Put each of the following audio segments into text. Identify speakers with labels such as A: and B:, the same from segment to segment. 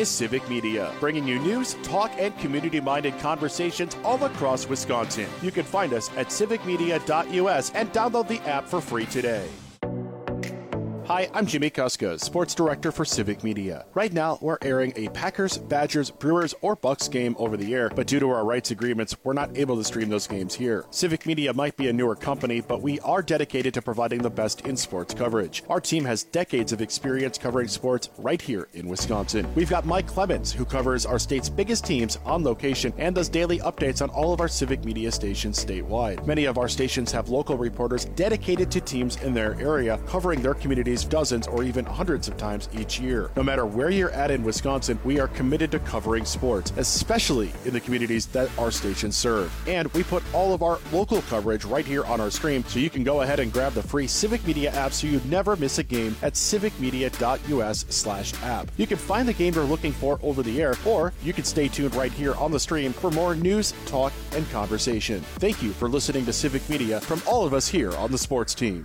A: is Civic Media, bringing you news, talk, and community-minded conversations all across Wisconsin. You can find us at civicmedia.us and download the app for free today. Hi, I'm Jimmy Kuska, Sports Director for Civic Media. Right now, we're airing a Packers, Badgers, Brewers, or Bucks game over the air, but due to our rights agreements, we're not able to stream those games here. Civic Media might be a newer company, but we are dedicated to providing the best in sports coverage. Our team has decades of experience covering sports right here in Wisconsin. We've got Mike Clemens, who covers our state's biggest teams on location and does daily updates on all of our Civic Media stations statewide. Many of our stations have local reporters dedicated to teams in their area, covering their communities dozens or even hundreds of times each year. No matter where you're at in Wisconsin, we are committed to covering sports, especially in the communities that our stations serve. And we put all of our local coverage right here on our stream, so you can go ahead and grab the free Civic Media app so you never miss a game at civicmedia.us/app. You can find the game you're looking for over the air, or you can stay tuned right here on the stream for more news, talk, and conversation. Thank you for listening to Civic Media from all of us here on the sports team.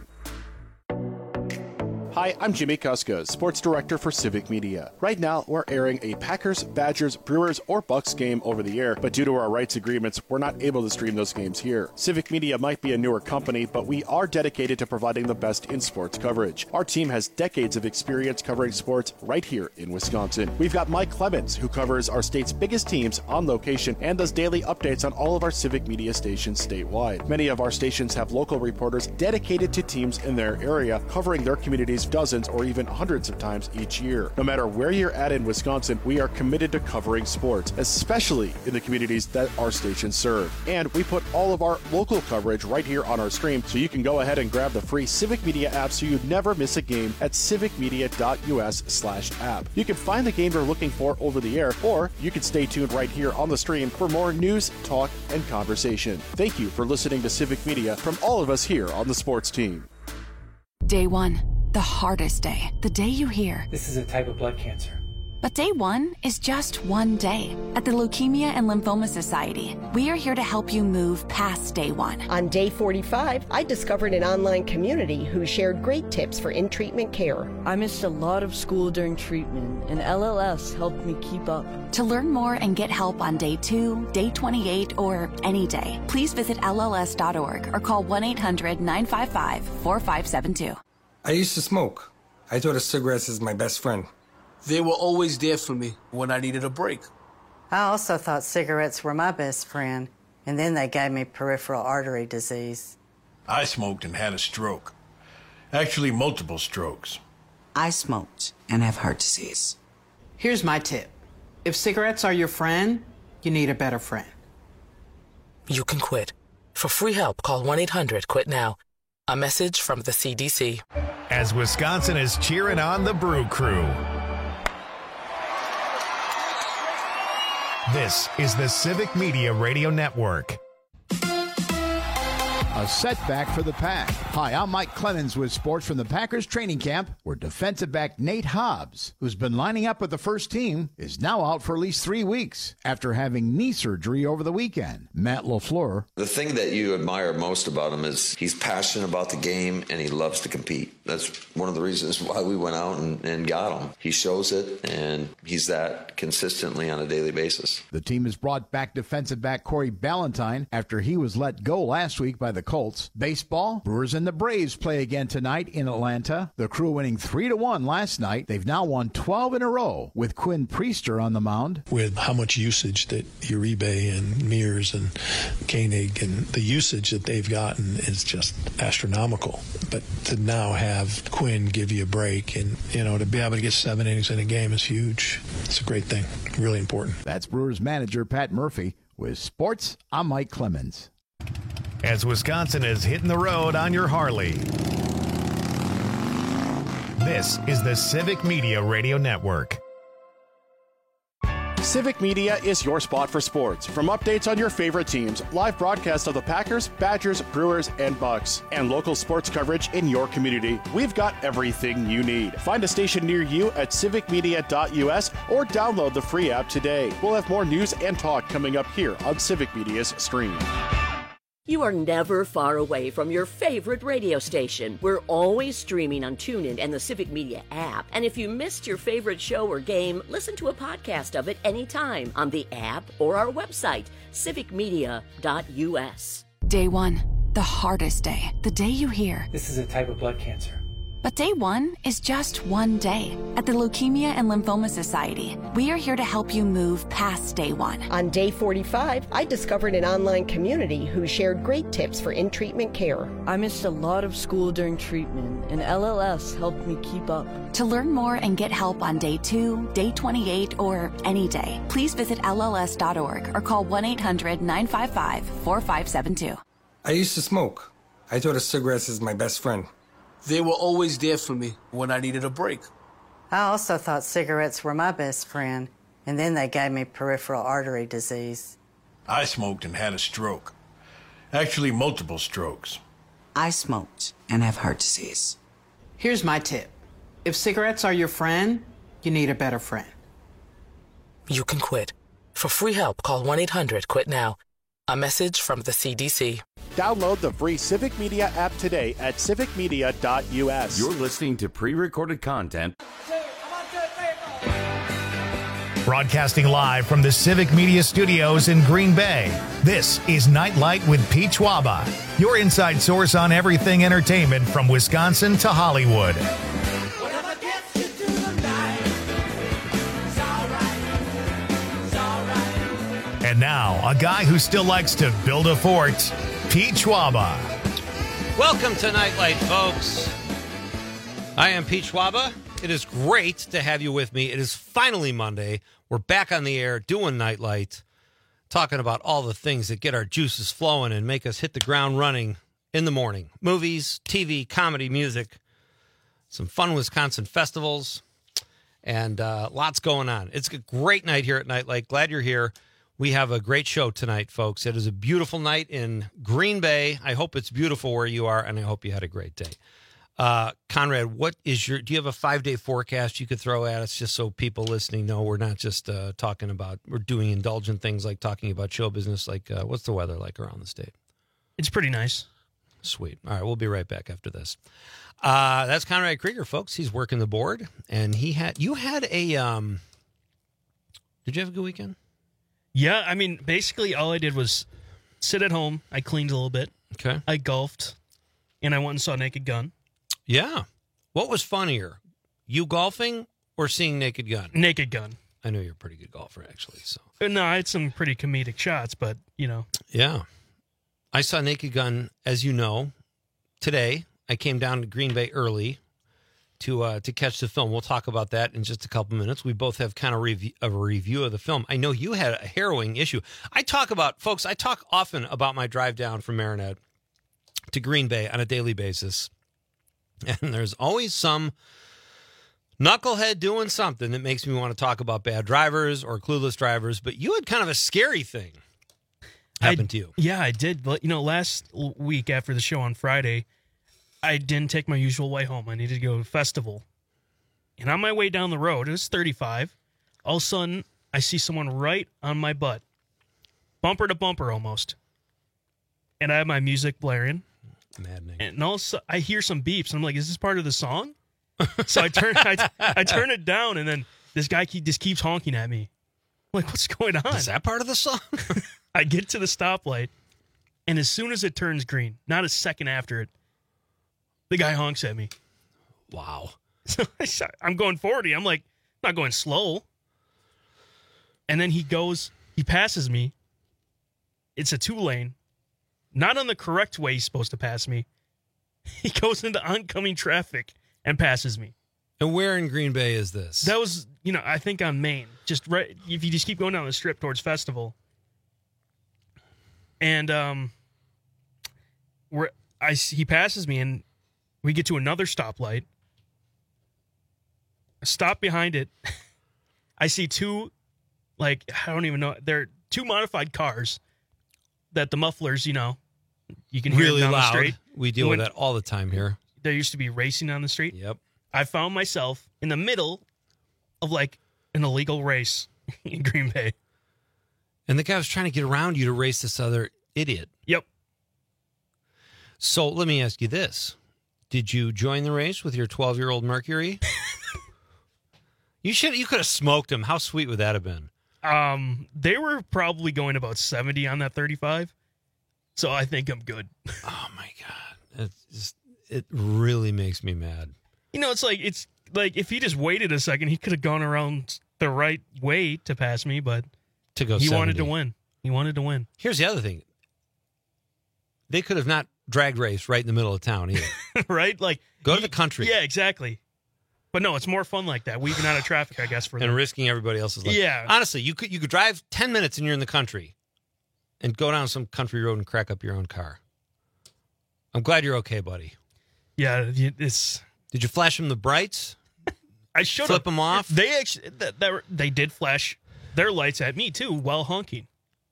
A: Hi, I'm Jimmy Kuska, Sports Director for Civic Media. Right now, we're airing a Packers, Badgers, Brewers, or Bucks game over the air, but due to our rights agreements, we're not able to stream those games here. Civic Media might be a newer company, but we are dedicated to providing the best in sports coverage. Our team has decades of experience covering sports right here in Wisconsin. We've got Mike Clemens, who covers our state's biggest teams on location and does daily updates on all of our Civic Media stations statewide. Many of our stations have local reporters dedicated to teams in their area, covering their communities dozens or even hundreds of times each year. No matter where you're at in Wisconsin, we are committed to covering sports, especially in the communities that our stations serve. And we put all of our local coverage right here on our stream, so you can go ahead and grab the free Civic Media app so you never miss a game at civicmedia.us/app. You can find the game you're looking for over the air, or you can stay tuned right here on the stream for more news, talk, and conversation. Thank you for listening to Civic Media from all of us here on the sports team.
B: Day one, the hardest day. The day you hear,
C: "This is a type of blood cancer."
B: But day one is just one day. At the Leukemia and Lymphoma Society, we are here to help you move past day one.
D: On day 45, I discovered an online community who shared great tips for in-treatment care.
E: I missed a lot of school during treatment, and LLS helped me keep up.
B: To learn more and get help on day 2, day 28, or any day, please visit LLS.org or call 1-800-955-4572.
F: I used to smoke. I thought of cigarettes as my best friend.
G: They were always there for me when I needed a break.
H: I also thought cigarettes were my best friend, and then they gave me peripheral artery disease.
I: I smoked and had a stroke. Actually, multiple strokes.
J: I smoked and have heart disease.
K: Here's my tip. If cigarettes are your friend, you need a better friend.
L: You can quit. For free help, call 1-800-QUIT-NOW. A message from the CDC.
M: As Wisconsin is cheering on the Brew Crew. This is the Civic Media Radio Network.
N: A setback for the Pack. Hi, I'm Mike Clemens with sports from the Packers training camp, where defensive back Nate Hobbs, who's been lining up with the first team, is now out for at least 3 weeks after having knee surgery over the weekend. Matt LaFleur.
O: The thing that you admire most about him is he's passionate about the game and he loves to compete. That's one of the reasons why we went out and got him. He shows it, and he's that consistently on a daily basis.
N: The team has brought back defensive back Corey Ballantyne after he was let go last week by the Colts. Baseball, Brewers and the Braves play again tonight in Atlanta. The Crew winning 3-1 last night. They've now won 12 in a row with Quinn Priester on the mound.
P: With how much usage that Uribe and Mears and Koenig and the usage that they've gotten is just astronomical. But to now have Quinn give you a break and, to be able to get 7 innings in a game is huge. It's a great thing. Really important.
N: That's Brewers manager Pat Murphy. With sports, I'm Mike Clemens.
M: As Wisconsin is hitting the road on your Harley. This is the Civic Media Radio Network.
A: Civic Media is your spot for sports. From updates on your favorite teams, live broadcasts of the Packers, Badgers, Brewers, and Bucks, and local sports coverage in your community, we've got everything you need. Find a station near you at civicmedia.us or download the free app today. We'll have more news and talk coming up here on Civic Media's stream.
C: You are never far away from your favorite radio station. We're always streaming on TuneIn and the Civic Media app. And if you missed your favorite show or game, listen to a podcast of it anytime on the app or our website, civicmedia.us.
B: Day one, the hardest day. The day you hear,
Q: "This is a type of blood cancer."
B: But day one is just one day. At the Leukemia and Lymphoma Society, we are here to help you move past day one.
D: On day 45, I discovered an online community who shared great tips for in-treatment care.
E: I missed a lot of school during treatment, and LLS helped me keep up.
B: To learn more and get help on day 2, day 28, or any day, please visit LLS.org or call 1-800-955-4572.
F: I used to smoke. I thought of cigarettes as my best friend.
G: They were always there for me when I needed a break.
H: I also thought cigarettes were my best friend, and then they gave me peripheral artery disease.
I: I smoked and had a stroke. Actually, multiple strokes.
J: I smoked and have heart disease.
K: Here's my tip. If cigarettes are your friend, you need a better friend.
L: You can quit. For free help, call 1-800-QUIT-NOW. A message from the CDC.
A: Download the free Civic Media app today at civicmedia.us.
R: You're listening to pre-recorded content.
M: Broadcasting live from the Civic Media Studios in Green Bay, this is Nightlight with Pete Schwaba, your inside source on everything entertainment from Wisconsin to Hollywood. And now, a guy who still likes to build a fort, Pete Schwaba.
S: Welcome to Nightlight, folks. I am Pete Schwaba. It is great to have you with me. It is finally Monday. We're back on the air doing Nightlight, talking about all the things that get our juices flowing and make us hit the ground running in the morning. Movies, TV, comedy, music, some fun Wisconsin festivals, and lots going on. It's a great night here at Nightlight. Glad you're here. We have a great show tonight, folks. It is a beautiful night in Green Bay. I hope it's beautiful where you are, and I hope you had a great day. Conrad, do you have a 5-day forecast you could throw at us just so people listening know we're not just talking about, we're doing indulgent things like talking about show business, like what's the weather like around the state?
T: It's pretty nice.
S: Sweet. All right, we'll be right back after this. That's Conrad Krieger, folks. He's working the board, and did you have a good weekend?
T: Yeah, I mean, basically all I did was sit at home. I cleaned a little bit.
S: Okay.
T: I golfed, and I went and saw Naked Gun.
S: Yeah. What was funnier, you golfing or seeing Naked Gun?
T: Naked Gun.
S: I know you're a pretty good golfer, actually. So
T: No, I had some pretty comedic shots, but, you know.
S: Yeah. I saw Naked Gun, as you know, today. I came down to Green Bay early to catch the film. We'll talk about that in just a couple minutes. We both have kind of a review of the film. I know you had a harrowing issue. I talk often about my drive down from Marinette to Green Bay on a daily basis. And there's always some knucklehead doing something that makes me want to talk about bad drivers or clueless drivers. But you had kind of a scary thing happen to you.
T: Yeah, I did. But, you know, last week after the show on Friday, I didn't take my usual way home. I needed to go to a festival. And on my way down the road, it was 35. All of a sudden, I see someone right on my butt. Bumper to bumper almost. And I have my music blaring.
S: Maddening.
T: And also, I hear some beeps. And I'm like, is this part of the song? So I turn it down, and then this guy just keeps honking at me. I'm like, what's going on?
S: Is that part of the song?
T: I get to the stoplight, and as soon as it turns green, not a second after it, the guy honks at me.
S: Wow.
T: So I'm going 40. I'm like, not going slow. And then he passes me. It's a 2-lane. Not on the correct way he's supposed to pass me. He goes into oncoming traffic and passes me.
S: And where in Green Bay is this?
T: That was, I think on Main. Just right, if you just keep going down the strip towards Festival. And he passes me, and we get to another stoplight. I stop behind it. I see two, I don't even know. They're two modified cars that the mufflers, you can hear
S: really
T: down
S: loud.
T: The street.
S: We deal with that all the time here.
T: There used to be racing on the street.
S: Yep.
T: I found myself in the middle of an illegal race in Green Bay.
S: And the guy was trying to get around you to race this other idiot.
T: Yep.
S: So let me ask you this. Did you join the race with your 12-year-old Mercury? You could have smoked him. How sweet would that have been?
T: They were probably going about 70 on that 35. So I think I'm good.
S: Oh my God. It really makes me mad.
T: It's like if he just waited a second, he could have gone around the right way to pass me, but
S: to go
T: he
S: 70.
T: wanted to win. He wanted to win.
S: Here's the other thing. They could have not drag race right in the middle of town either.
T: Right? Like
S: go to the country.
T: Yeah, exactly. But no, it's more fun like that. Weaving out of traffic, I guess, for them.
S: And risking everybody else's life.
T: Yeah.
S: Honestly, you could drive 10 minutes and you're in the country and go down some country road and crack up your own car. I'm glad you're okay, buddy.
T: Yeah,
S: Did you flash him the brights?
T: I should
S: flip them off.
T: They actually they did flash their lights at me too while honking.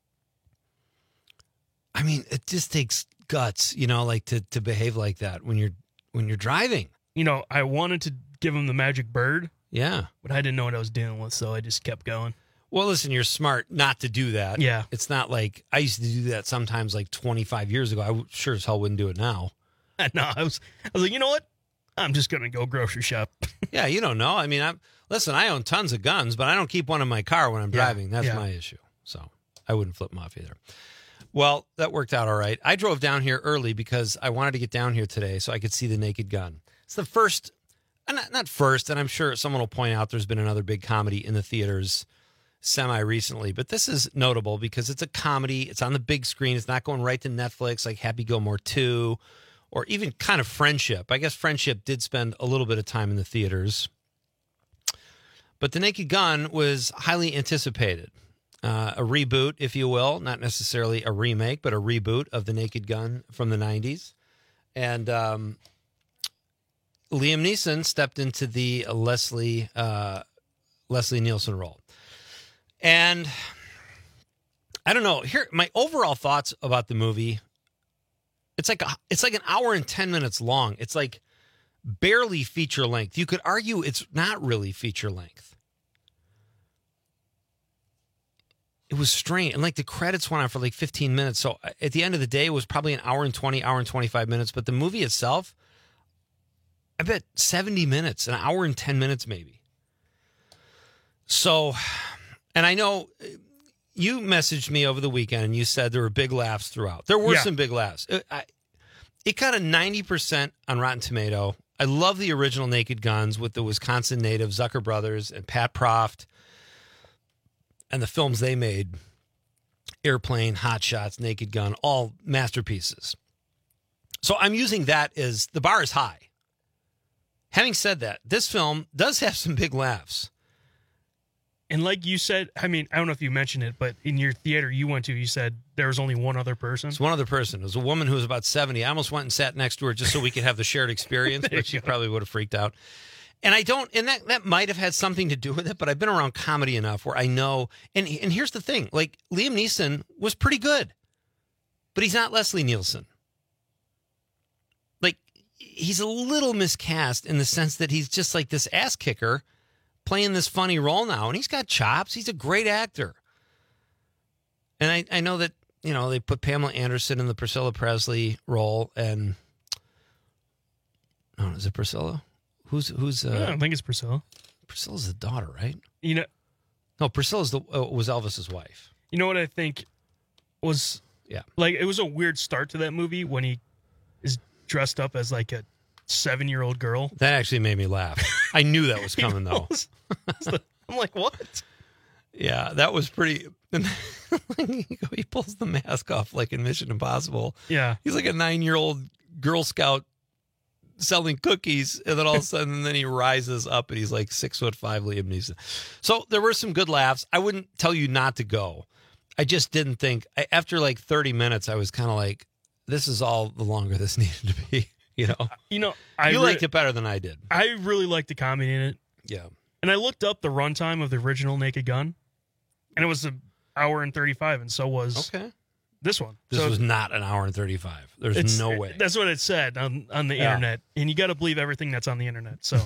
S: I mean, it just takes guts, to behave like that when you're driving.
T: I wanted to give him the magic bird.
S: Yeah.
T: But I didn't know what I was dealing with, so I just kept going.
S: Well, listen, you're smart not to do that.
T: Yeah.
S: It's not like I used to do that sometimes like 25 years ago. I sure as hell wouldn't do it now.
T: No, I was like, you know what? I'm just going to go grocery shop.
S: Yeah, you don't know. I mean, I own tons of guns, but I don't keep one in my car when I'm driving. That's my issue. So I wouldn't flip them off either. Well, that worked out all right. I drove down here early because I wanted to get down here today so I could see The Naked Gun. It's the first, not first, and I'm sure someone will point out there's been another big comedy in the theaters semi-recently, but this is notable because it's a comedy. It's on the big screen. It's not going right to Netflix like Happy Gilmore 2 or even kind of Friendship. I guess Friendship did spend a little bit of time in the theaters. But The Naked Gun was highly anticipated. A reboot, if you will, not necessarily a remake, but a reboot of The Naked Gun from the 90s. And Liam Neeson stepped into the Leslie Nielsen role. And I don't know, here my overall thoughts about the movie. It's like an hour and 10 minutes long. It's like barely feature length. You could argue it's not really feature length. It was strange. And like the credits went on for like 15 minutes. So at the end of the day, it was probably an hour and 25 minutes. But the movie itself, I bet 70 minutes, an hour and 10 minutes maybe. So, and I know you messaged me over the weekend and you said there were big laughs throughout. There were some big laughs. It got a 90% on Rotten Tomato. I love the original Naked Guns with the Wisconsin native Zucker Brothers and Pat Proft. And the films they made, Airplane, Hot Shots, Naked Gun, all masterpieces. So I'm using that as the bar is high. Having said that, this film does have some big laughs.
T: And like you said, I mean, I don't know if you mentioned it, but in your theater you went to, you said there was only one other person.
S: It's one other person. It was a woman who was about 70. I almost went and sat next to her just so we could have the shared experience, but she probably would have freaked out. And that might have had something to do with it, but I've been around comedy enough where I know, and here's the thing, like Liam Neeson was pretty good, but he's not Leslie Nielsen. Like he's a little miscast in the sense that he's just like this ass kicker playing this funny role now, and he's got chops. He's a great actor. And I know that, they put Pamela Anderson in the Priscilla Presley role, and is it Priscilla? Who's
T: I don't think it's Priscilla.
S: Priscilla's the daughter, right?
T: No,
S: Priscilla's was Elvis's wife.
T: You know what I think was like it was a weird start to that movie when he is dressed up as like a 7-year-old girl.
S: That actually made me laugh. I knew that was coming though.
T: I'm like, what?
S: Yeah, that was pretty. He pulls the mask off like in Mission Impossible.
T: Yeah,
S: he's like a 9-year-old Girl Scout selling cookies, and then all of a sudden, then he rises up, and he's like 6'5" Liam Neeson. So there were some good laughs. I wouldn't tell you not to go. I just didn't think after like 30 minutes, I was kind of like, this is all the longer this needed to be. You liked it better than I did.
T: I really liked the comedy in it.
S: Yeah,
T: and I looked up the runtime of the original Naked Gun, and it was an hour and 35, and so was this one.
S: This was not an hour and 35. There's no way.
T: That's what it said on the internet. And you got to believe everything that's on the internet. So,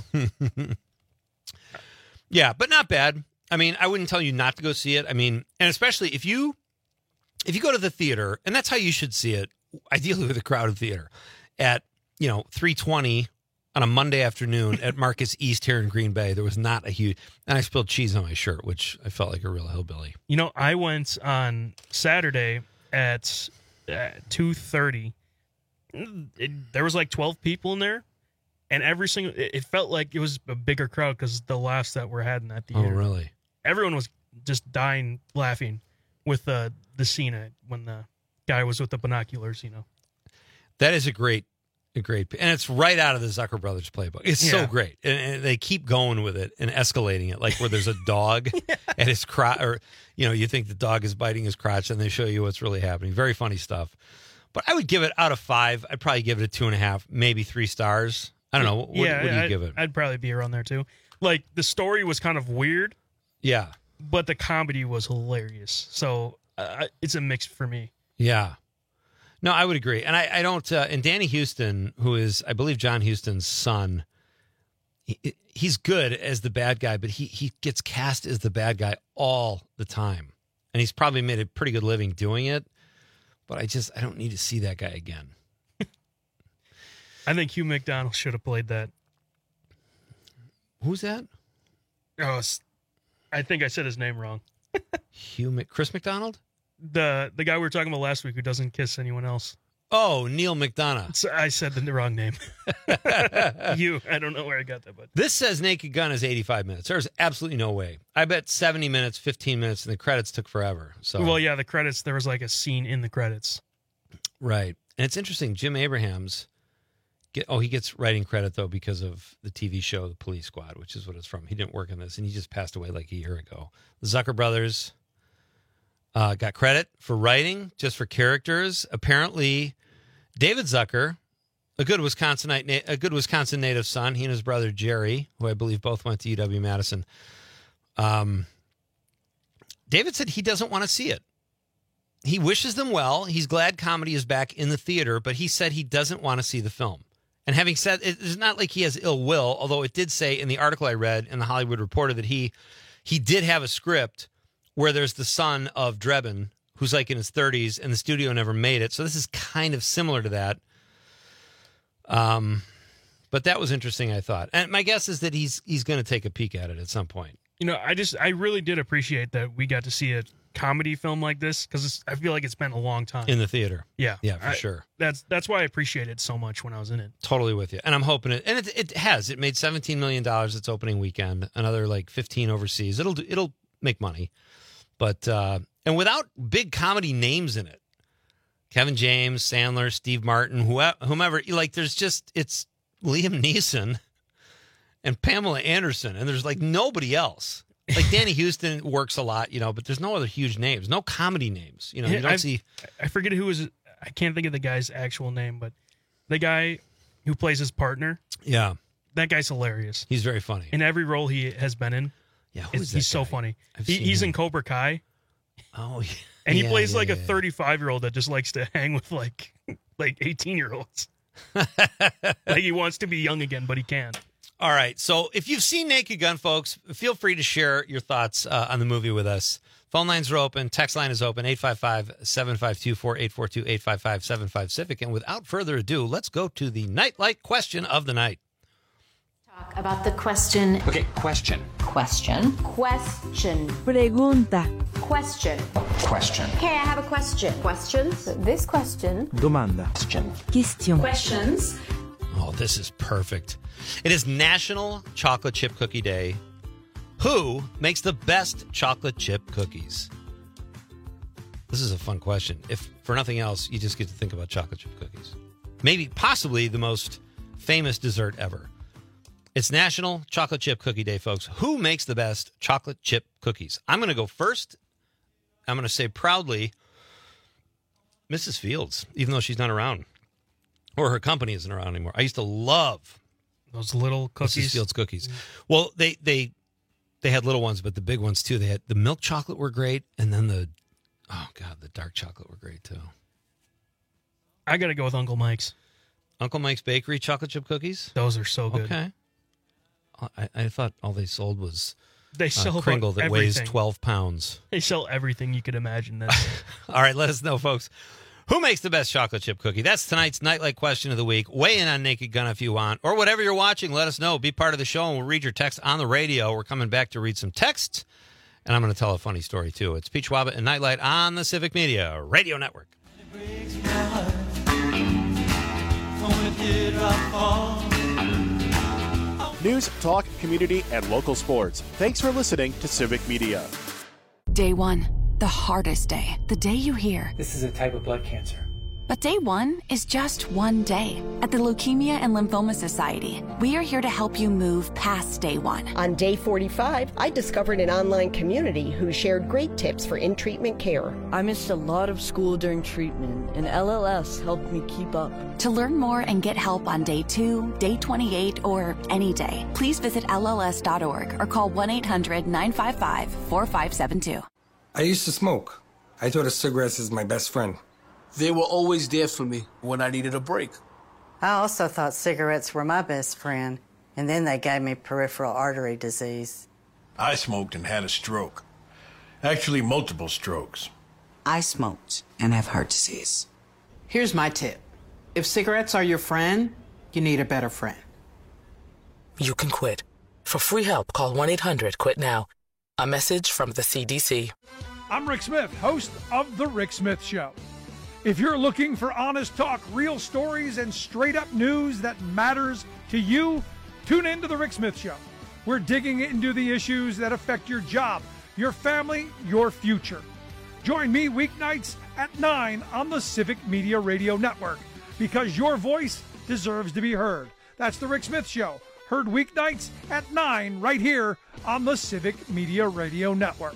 S: yeah, but not bad. I mean, I wouldn't tell you not to go see it. I mean, and especially if you go to the theater, and that's how you should see it. ideally with a crowded theater, at 3:20 on a Monday afternoon at Marcus East here in Green Bay. There was not a huge, and I spilled cheese on my shirt, which I felt like a real hillbilly.
T: I went on Saturday at 2:30. There was like 12 people in there, and it felt like it was a bigger crowd because the laughs that were had in that theater.
S: Oh, really?
T: Everyone was just dying laughing with the scene when the guy was with the binoculars.
S: That is a great, and it's right out of the Zucker Brothers playbook. It's so great, and they keep going with it and escalating it, like where there's a dog at his crotch, or you think the dog is biting his crotch, and they show you what's really happening. Very funny stuff. But I would give it, out of 5, I'd probably give it a 2.5, maybe 3 stars. I don't know. What do you give it?
T: I'd probably be around there too. Like, the story was kind of weird.
S: Yeah.
T: But the comedy was hilarious. So it's a mix for me.
S: Yeah. No, I would agree. And I don't, and Danny Houston, who is, I believe, John Huston's son, he's good as the bad guy, but he gets cast as the bad guy all the time. And he's probably made a pretty good living doing it. But I don't need to see that guy again.
T: I think Hugh McDonald should have played that.
S: Who's that?
T: Oh, I think I said his name wrong.
S: Chris McDonald?
T: The guy we were talking about last week who doesn't kiss anyone else.
S: Oh, Neil McDonough.
T: So I said the wrong name. I don't know where I got that, but
S: this says Naked Gun is 85 minutes. There's absolutely no way. I bet 70 minutes, 15 minutes, and the credits took forever. So,
T: well, yeah, the credits. There was like a scene in the credits,
S: right? And it's interesting. Jim Abrahams, he gets writing credit though because of the TV show The Police Squad, which is what it's from. He didn't work on this, and he just passed away like a year ago. The Zucker brothers got credit for writing, just for characters. Apparently, David Zucker, a good Wisconsin native son, he and his brother Jerry, who I believe both went to UW-Madison. David said he doesn't want to see it. He wishes them well. He's glad comedy is back in the theater, but he said he doesn't want to see the film. And having said, it's not like he has ill will, although it did say in the article I read in the Hollywood Reporter that he did have a script where there's the son of Drebin, who's like in his 30s, and the studio never made it. So this is kind of similar to that. But that was interesting, I thought. And my guess is that he's going to take a peek at it at some point.
T: I really did appreciate that we got to see a comedy film like this, because I feel like it's been a long time.
S: In the theater.
T: Yeah.
S: Yeah, for sure.
T: That's why I appreciated it so much when I was in it.
S: Totally with you. And I'm hoping it, and it has. It made $17 million its opening weekend, another like 15 overseas. It'll make money. But, and without big comedy names in it, Kevin James, Sandler, Steve Martin, whomever, like it's Liam Neeson and Pamela Anderson, and there's like nobody else. Like Danny Houston works a lot, but there's no other huge names, no comedy names. You don't see.
T: I forget who was. I can't think of the guy's actual name, but the guy who plays his partner.
S: Yeah,
T: that guy's hilarious.
S: He's very funny
T: in every role he has been in.
S: Yeah,
T: he's so funny. He's in Cobra Kai.
S: Oh, yeah.
T: And he plays like a 35-year-old that just likes to hang with like 18-year-olds. Like he wants to be young again, but he can't.
S: All right. So if you've seen Naked Gun, folks, feel free to share your thoughts on the movie with us. Phone lines are open. Text line is open. 855-752-4842, 855-75-CIVIC. And without further ado, let's go to the Nightlight question of the night.
Q: Talk about the question.
R: Okay, question.
Q: Question.
E: Pregunta.
Q: Question.
R: Question.
Q: Okay, I have a question. Questions? This question.
R: Domanda.
E: Question.
Q: Questions.
S: Oh, this is perfect. It is National Chocolate Chip Cookie Day. Who makes the best chocolate chip cookies? This is a fun question. If for nothing else, you just get to think about chocolate chip cookies. Maybe, possibly the most famous dessert ever. It's National Chocolate Chip Cookie Day, folks. Who makes the best chocolate chip cookies? I'm going to go first. I'm going to say proudly, Mrs. Fields, even though she's not around. Or her company isn't around anymore. I used to love
T: those little cookies.
S: Mrs. Fields cookies. Well, they had little ones, but the big ones too. They had the milk chocolate were great, and then the dark chocolate were great too.
T: I got to go with Uncle Mike's.
S: Uncle Mike's Bakery chocolate chip cookies?
T: Those are so good.
S: Okay. I thought all they sold was
T: they sell
S: Kringle that
T: everything.
S: weighs 12 pounds.
T: They sell everything you could imagine.
S: All right, let us know, folks. Who makes the best chocolate chip cookie? That's tonight's Nightlight question of the week. Weigh in on Naked Gun if you want, or whatever you're watching. Let us know. Be part of the show, and we'll read your text on the radio. We're coming back to read some texts, and I'm going to tell a funny story, too. It's Pete Schwaba and Nightlight on the Civic Media Radio Network.
A: News, talk, community, and local sports. Thanks for listening to Civic Media.
B: Day one, the hardest day. The day you hear,
U: "This is a type of blood cancer."
B: But day one is just one day. At the Leukemia and Lymphoma Society, we are here to help you move past day one.
D: On day 45, I discovered an online community who shared great tips for in-treatment care.
E: I missed a lot of school during treatment, and LLS helped me keep up.
B: To learn more and get help on day 2, day 28, or any day, please visit LLS.org or call 1-800-955-4572.
F: I used to smoke. I thought of cigarettes as my best friend.
G: They were always there for me when I needed a break.
H: I also thought cigarettes were my best friend, and then they gave me peripheral artery disease.
I: I smoked and had a stroke. Actually, multiple strokes.
J: I smoked and have heart disease.
K: Here's my tip. If cigarettes are your friend, you need a better friend.
L: You can quit. For free help, call 1-800-QUIT-NOW. A message from the CDC.
V: I'm Rick Smith, host of The Rick Smith Show. If you're looking for honest talk, real stories, and straight-up news that matters to you, tune in to The Rick Smith Show. We're digging into the issues that affect your job, your family, your future. Join me weeknights at 9 on the Civic Media Radio Network, because your voice deserves to be heard. That's The Rick Smith Show, heard weeknights at 9 right here on the Civic Media Radio Network.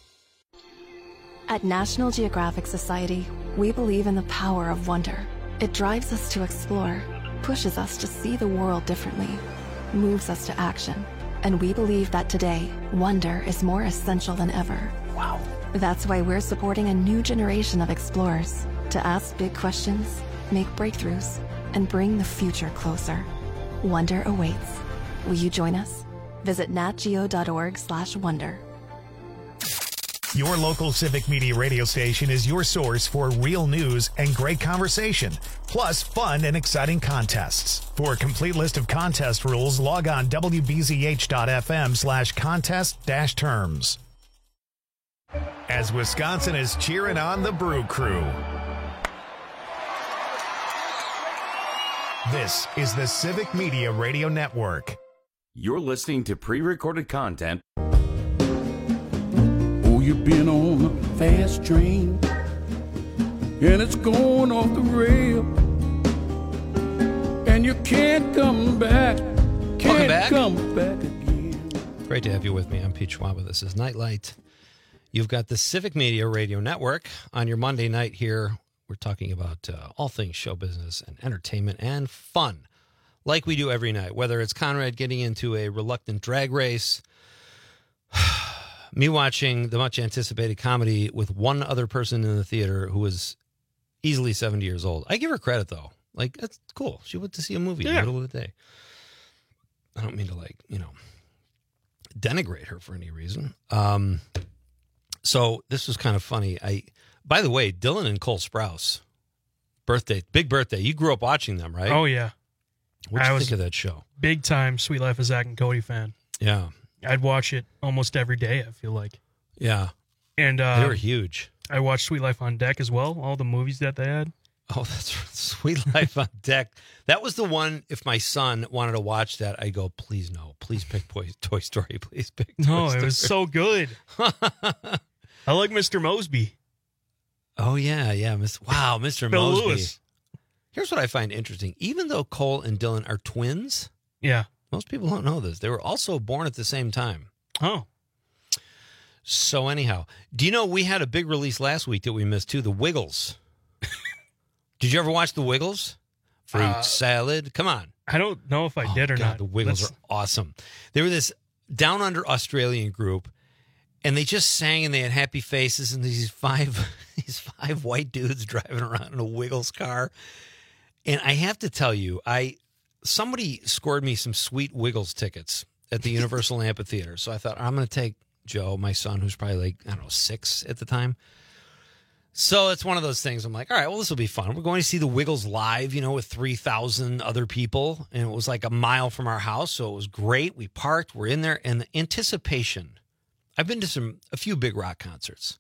W: At National Geographic Society, we believe in the power of wonder. It drives us to explore, pushes us to see the world differently, moves us to action. And we believe that today, wonder is more essential than ever. Wow. That's why we're supporting a new generation of explorers to ask big questions, make breakthroughs, and bring the future closer. Wonder awaits. Will you join us? Visit natgeo.org/wonder.
M: Your local Civic Media radio station is your source for real news and great conversation, plus fun and exciting contests. For a complete list of contest rules, log on wbzh.fm/contest-terms. As Wisconsin is cheering on the Brew Crew. This is the Civic Media Radio Network.
R: You're listening to pre-recorded content.
X: You've been on a fast train, and it's going off the rail, and you can't come back.
S: Welcome back.
X: Come back again.
S: Great to have you with me. I'm Pete Schwaba. This is Nightlight. You've got the Civic Media Radio Network on your Monday night here. We're talking about all things show business and entertainment and fun, like we do every night, whether it's Conrad getting into a reluctant drag race, me watching the much-anticipated comedy with one other person in the theater who was easily 70 years old. I give her credit, though. Like, that's cool. She went to see a movie in the middle of the day. I don't mean to, denigrate her for any reason. So this was kind of funny. By the way, Dylan and Cole Sprouse, big birthday. You grew up watching them, right?
T: Oh, yeah.
S: What'd you think of that show?
T: Big time Sweet Life of Zach and Cody fan.
S: Yeah.
T: I'd watch it almost every day, I feel like.
S: Yeah.
T: And
S: they were huge.
T: I watched Sweet Life on Deck as well, all the movies that they had.
S: Oh, that's right. Sweet Life on Deck. That was the one, if my son wanted to watch that, I'd go, please no. Please pick Toy Story. Please pick Toy Story.
T: It was so good. I like Mr. Mosby.
S: Oh, yeah. Wow, Mr.
T: Bill
S: Mosby.
T: Lewis.
S: Here's what I find interesting. Even though Cole and Dylan are twins,
T: yeah,
S: most people don't know this. They were also born at the same time.
T: Oh.
S: So anyhow, do you know we had a big release last week that we missed too? The Wiggles. Did you ever watch The Wiggles? Fruit salad. Come on.
T: I don't know if I did or not.
S: The Wiggles are awesome. They were this down under Australian group, and they just sang and they had happy faces, and these five white dudes driving around in a Wiggles car. And I have to tell you, somebody scored me some sweet Wiggles tickets at the Universal Amphitheater. So I thought, I'm going to take Joe, my son, who's probably 6 at the time. So it's one of those things. I'm like, all right, well, this will be fun. We're going to see the Wiggles live, with 3,000 other people. And it was like a mile from our house. So it was great. We parked. We're in there. And the anticipation. I've been to a few big rock concerts.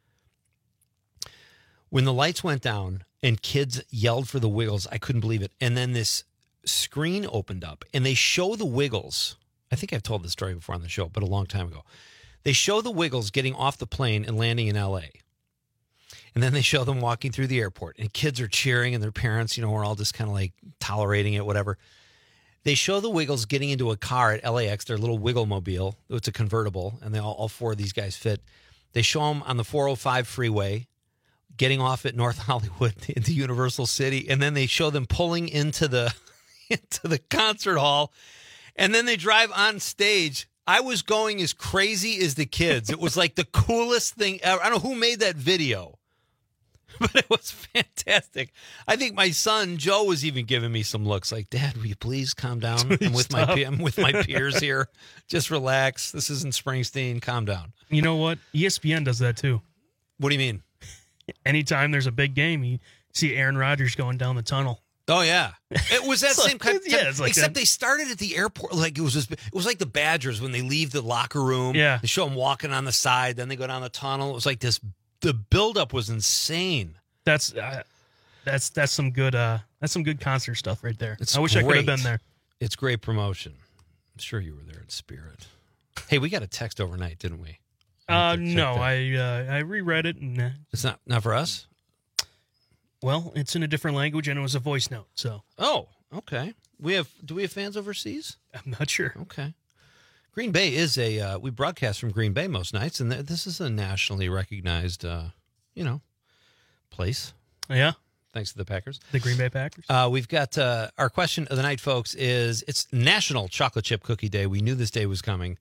S: When the lights went down and kids yelled for the Wiggles, I couldn't believe it. And then this screen opened up and they show the Wiggles. I think I've told this story before on the show, but a long time ago. They show the Wiggles getting off the plane and landing in L.A., and then they show them walking through the airport, and kids are cheering, and their parents, we're all just kind of like tolerating it, whatever. They show the Wiggles getting into a car at LAX, their little Wiggle-mobile. It's a convertible, and they all four of these guys fit. They show them on the 405 freeway, getting off at North Hollywood into Universal City, and then they show them pulling into the concert hall, and then they drive on stage. I was going as crazy as the kids. It was like the coolest thing ever. I don't know who made that video, but it was fantastic. I think my son Joe was even giving me some looks like, "Dad, will you please calm down? I'm with my peers here. Just relax. This isn't Springsteen. Calm down."
T: You know what? ESPN does that too.
S: What do you mean?
T: Anytime there's a big game, you see Aaron Rodgers going down the tunnel.
S: Oh yeah, it was that same kind.
T: It's like
S: except
T: that.
S: they started at the airport. Like it was like the Badgers when they leave the locker room.
T: Yeah,
S: they show them walking on the side, then they go down the tunnel. It was like this. The buildup was insane.
T: That's some good concert stuff right there. I wish
S: great.
T: I could have been there.
S: It's great promotion. I'm sure you were there in spirit. Hey, we got a text overnight, didn't we?
T: No, I reread it and
S: it's not for us.
T: Well, it's in a different language and it was a voice note. So
S: okay. Do we have fans overseas?
T: I'm not sure.
S: Okay. Green Bay is we broadcast from Green Bay most nights, and this is a nationally recognized, place.
T: Yeah.
S: Thanks to the Packers.
T: The Green Bay Packers.
S: We've got our question of the night, folks, it's National Chocolate Chip Cookie Day. We knew this day was coming.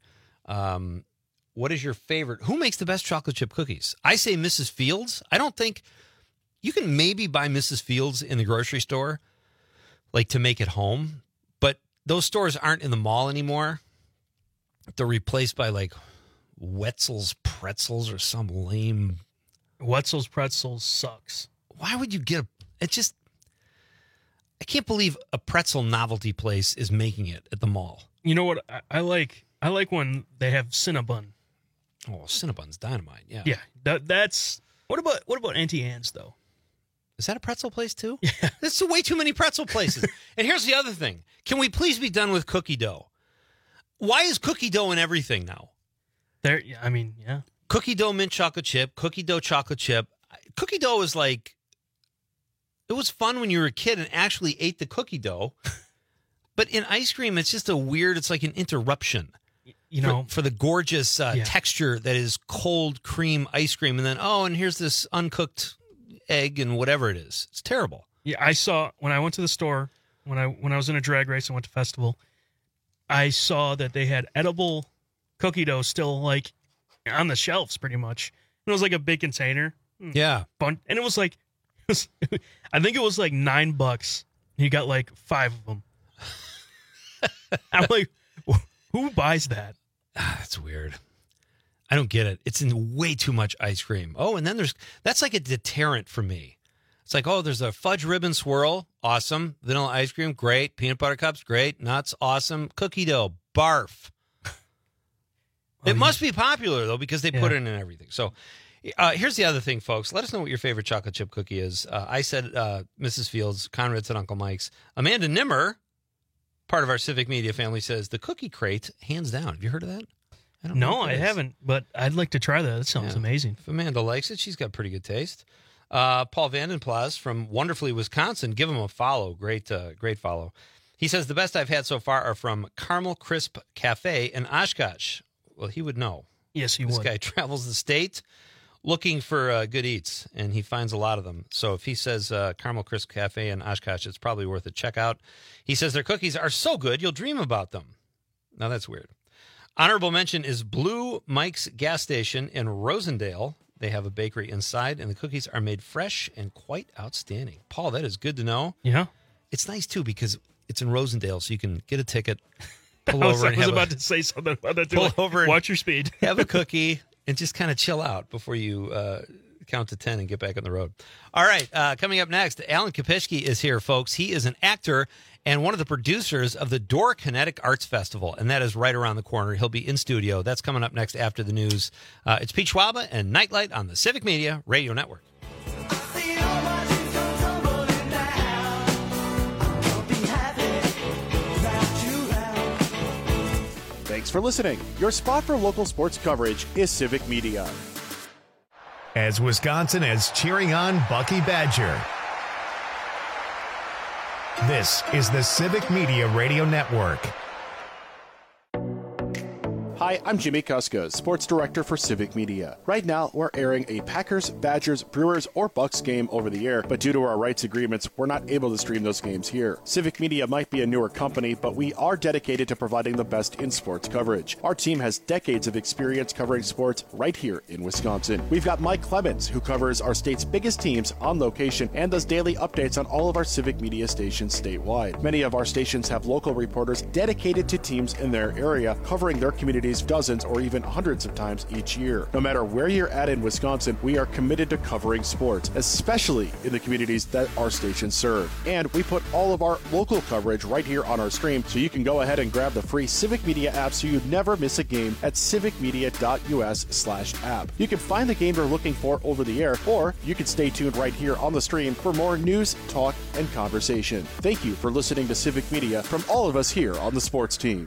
S: What is your favorite? Who makes the best chocolate chip cookies? I say Mrs. Fields. I don't think you can maybe buy Mrs. Fields in the grocery store, like to make it home, but those stores aren't in the mall anymore. They're replaced by like Wetzel's Pretzels or some lame.
T: Wetzel's Pretzels sucks.
S: Why would you get I can't believe a pretzel novelty place is making it at the mall.
T: You know what I like? I like when they have Cinnabon.
S: Oh, Cinnabon's dynamite. Yeah.
T: Yeah. That's what about Auntie Anne's though?
S: Is that a pretzel place too? Yeah. There's way too many pretzel places. And here's the other thing. Can we please be done with cookie dough? Why is cookie dough in everything now?
T: Yeah.
S: Cookie dough mint chocolate chip, cookie dough chocolate chip. Cookie dough is like, it was fun when you were a kid and actually ate the cookie dough. But in ice cream, it's just it's like an interruption. For the gorgeous texture that is cold cream ice cream. And then, and here's this uncooked egg and whatever it is. It's terrible.
T: Yeah, I saw when I went to the store, when I was in a drag race and went to festival, I saw that they had edible cookie dough still like on the shelves pretty much. And it was like a big container.
S: Yeah.
T: And it was like, I think it was like $9. You got like 5 of them. I'm like, who buys that?
S: That's weird. I don't get it. It's in way too much ice cream. Oh, and then that's like a deterrent for me. It's like, there's a fudge ribbon swirl. Awesome. Vanilla ice cream. Great. Peanut butter cups. Great. Nuts. Awesome. Cookie dough. Barf. It must be popular, though, because they put it in everything. So here's the other thing, folks. Let us know what your favorite chocolate chip cookie is. I said Mrs. Fields. Conrad said Uncle Mike's. Amanda Nimmer, part of our Civic Media family, says the Cookie Crate, hands down. Have you heard of that?
T: I haven't, but I'd like to try that. That sounds amazing.
S: If Amanda likes it, she's got pretty good taste. Paul Vandenplas from Wonderfully, Wisconsin. Give him a follow. Great follow. He says, the best I've had so far are from Caramel Crisp Cafe in Oshkosh. Well, he would know.
T: Yes, he
S: would.
T: This
S: guy travels the state looking for good eats, and he finds a lot of them. So if he says Caramel Crisp Cafe in Oshkosh, it's probably worth a check out. He says their cookies are so good, you'll dream about them. Now, that's weird. Honorable mention is Blue Mike's Gas Station in Rosendale. They have a bakery inside, and the cookies are made fresh and quite outstanding. Paul, that is good to know.
T: Yeah.
S: It's nice, too, because it's in Rosendale, so you can get a ticket, pull over.
T: I was about to say something about that, too.
S: Pull over and
T: watch your speed.
S: Have a cookie and just kind of chill out before you count to 10 and get back on the road. All right, coming up next, Alan Kopishke is here, folks. He is an actor and one of the producers of the Door Kinetic Arts Festival, and that is right around the corner. He'll be in studio. That's coming up next after the news. It's Pete Schwaba and Nightlight on the Civic Media Radio Network.
A: Thanks for listening. Your spot for local sports coverage is Civic Media.
M: As Wisconsin is cheering on Bucky Badger. This is the Civic Media Radio Network.
A: Hi, I'm Jimmy Kuska, Sports Director for Civic Media. Right now, we're airing a Packers, Badgers, Brewers, or Bucks game over the air, but due to our rights agreements, we're not able to stream those games here. Civic Media might be a newer company, but we are dedicated to providing the best in sports coverage. Our team has decades of experience covering sports right here in Wisconsin. We've got Mike Clemens, who covers our state's biggest teams on location and does daily updates on all of our Civic Media stations statewide. Many of our stations have local reporters dedicated to teams in their area, covering their communities dozens or even hundreds of times each year. No matter where you're at in Wisconsin, we are committed to covering sports, especially in the communities that our stations serve. And we put all of our local coverage right here on our stream, so you can go ahead and grab the free Civic Media app so you never miss a game at civicmedia.us/app. You can find the game you're looking for over the air, or you can stay tuned right here on the stream for more news, talk, and conversation. Thank you for listening to Civic Media from all of us here on the sports team.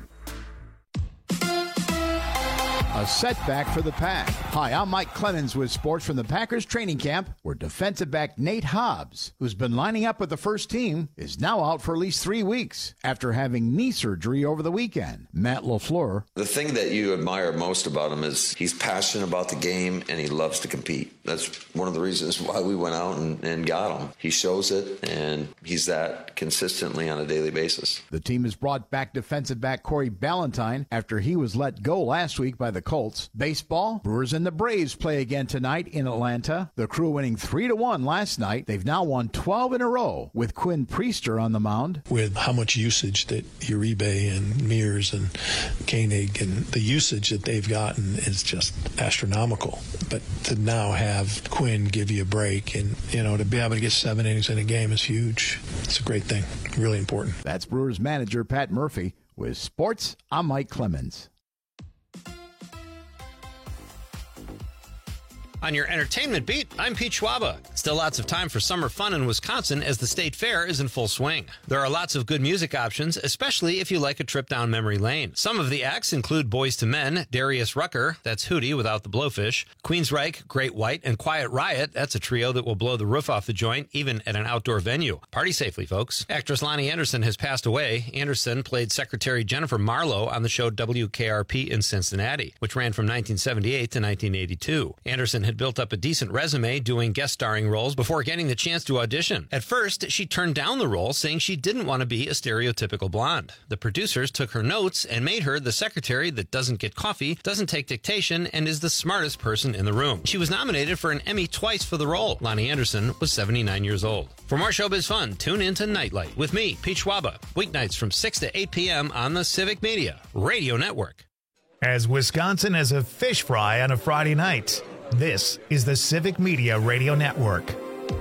N: A setback for the Pack. Hi, I'm Mike Clemens with sports from the Packers training camp, where defensive back Nate Hobbs, who's been lining up with the first team, is now out for at least 3 weeks after having knee surgery over the weekend. Matt LaFleur.
O: The thing that you admire most about him is he's passionate about the game and he loves to compete. That's one of the reasons why we went out and got him. He shows it, and he's that consistently on a daily basis.
N: The team has brought back defensive back Corey Ballantyne after he was let go last week by the Colts. Baseball, Brewers and the Braves play again tonight in Atlanta. The Crew winning 3-1 last night. They've now won 12 in a row with Quinn Priester on the mound.
P: With how much usage that Uribe and Mears and Koenig and the usage that they've gotten is just astronomical. But to now have Quinn give you a break and, to be able to get 7 innings in a game is huge. It's a great thing. Really important.
N: That's Brewers manager Pat Murphy. With sports, I'm Mike Clemens.
S: On your entertainment beat, I'm Pete Schwaba. Still lots of time for summer fun in Wisconsin as the state fair is in full swing. There are lots of good music options, especially if you like a trip down memory lane. Some of the acts include Boyz II Men, Darius Rucker, that's Hootie without the blowfish, Queensryche, Great White, and Quiet Riot, that's a trio that will blow the roof off the joint, even at an outdoor venue. Party safely, folks. Actress Lonnie Anderson has passed away. Anderson played Secretary Jennifer Marlowe on the show WKRP in Cincinnati, which ran from 1978 to 1982. Anderson had built up a decent resume doing guest starring roles before getting the chance to audition. At first, she turned down the role, saying she didn't want to be a stereotypical blonde. The producers took her notes and made her the secretary that doesn't get coffee, doesn't take dictation, and is the smartest person in the room. She was nominated for an Emmy twice for the role. Lonnie Anderson was 79 years old. For more showbiz fun, tune in to Nightlight with me, Pete Schwaba, weeknights from 6 to 8 p.m. on the Civic Media Radio Network.
M: As Wisconsin has a fish fry on a Friday night, this is the Civic Media Radio Network.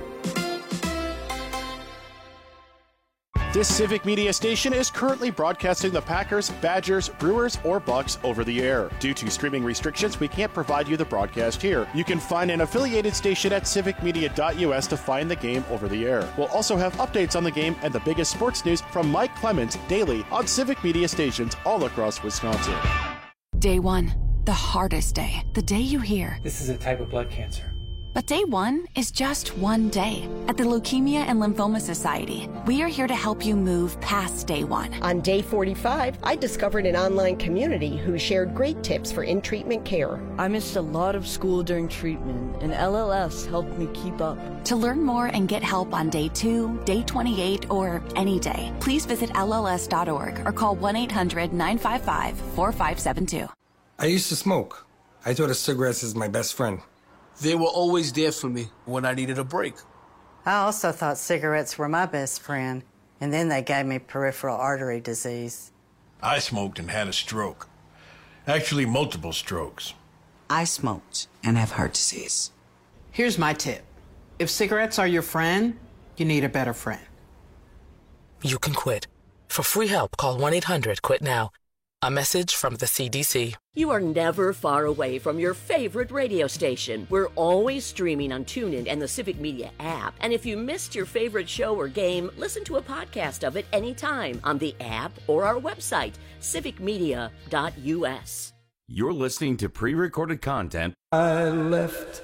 A: This Civic Media station is currently broadcasting the Packers, Badgers, Brewers, or Bucks over the air. Due to streaming restrictions, we can't provide you the broadcast here. You can find an affiliated station at civicmedia.us to find the game over the air. We'll also have updates on the game and the biggest sports news from Mike Clemens daily on Civic Media stations all across Wisconsin.
B: Day one, the hardest day. The day you hear,
U: "This is a type of blood cancer."
B: But day one is just one day. At the Leukemia and Lymphoma Society, we are here to help you move past day one.
D: On day 45, I discovered an online community who shared great tips for in-treatment care.
E: I missed a lot of school during treatment, and LLS helped me keep up.
B: To learn more and get help on day 2, day 28, or any day, please visit LLS.org or call 1-800-955-4572.
F: I used to smoke. I thought of cigarettes as my best friend.
G: They were always there for me when I needed a break.
H: I also thought cigarettes were my best friend, and then they gave me peripheral artery disease.
I: I smoked and had a stroke. Actually, multiple strokes.
J: I smoked and have heart disease.
C: Here's my tip. If cigarettes are your friend, you need a better friend.
L: You can quit. For free help, call 1-800-QUIT-NOW. A message from the CDC.
K: You are never far away from your favorite radio station. We're always streaming on TuneIn and the Civic Media app. And if you missed your favorite show or game, listen to a podcast of it anytime on the app or our website, civicmedia.us.
R: You're listening to pre-recorded content.
X: I left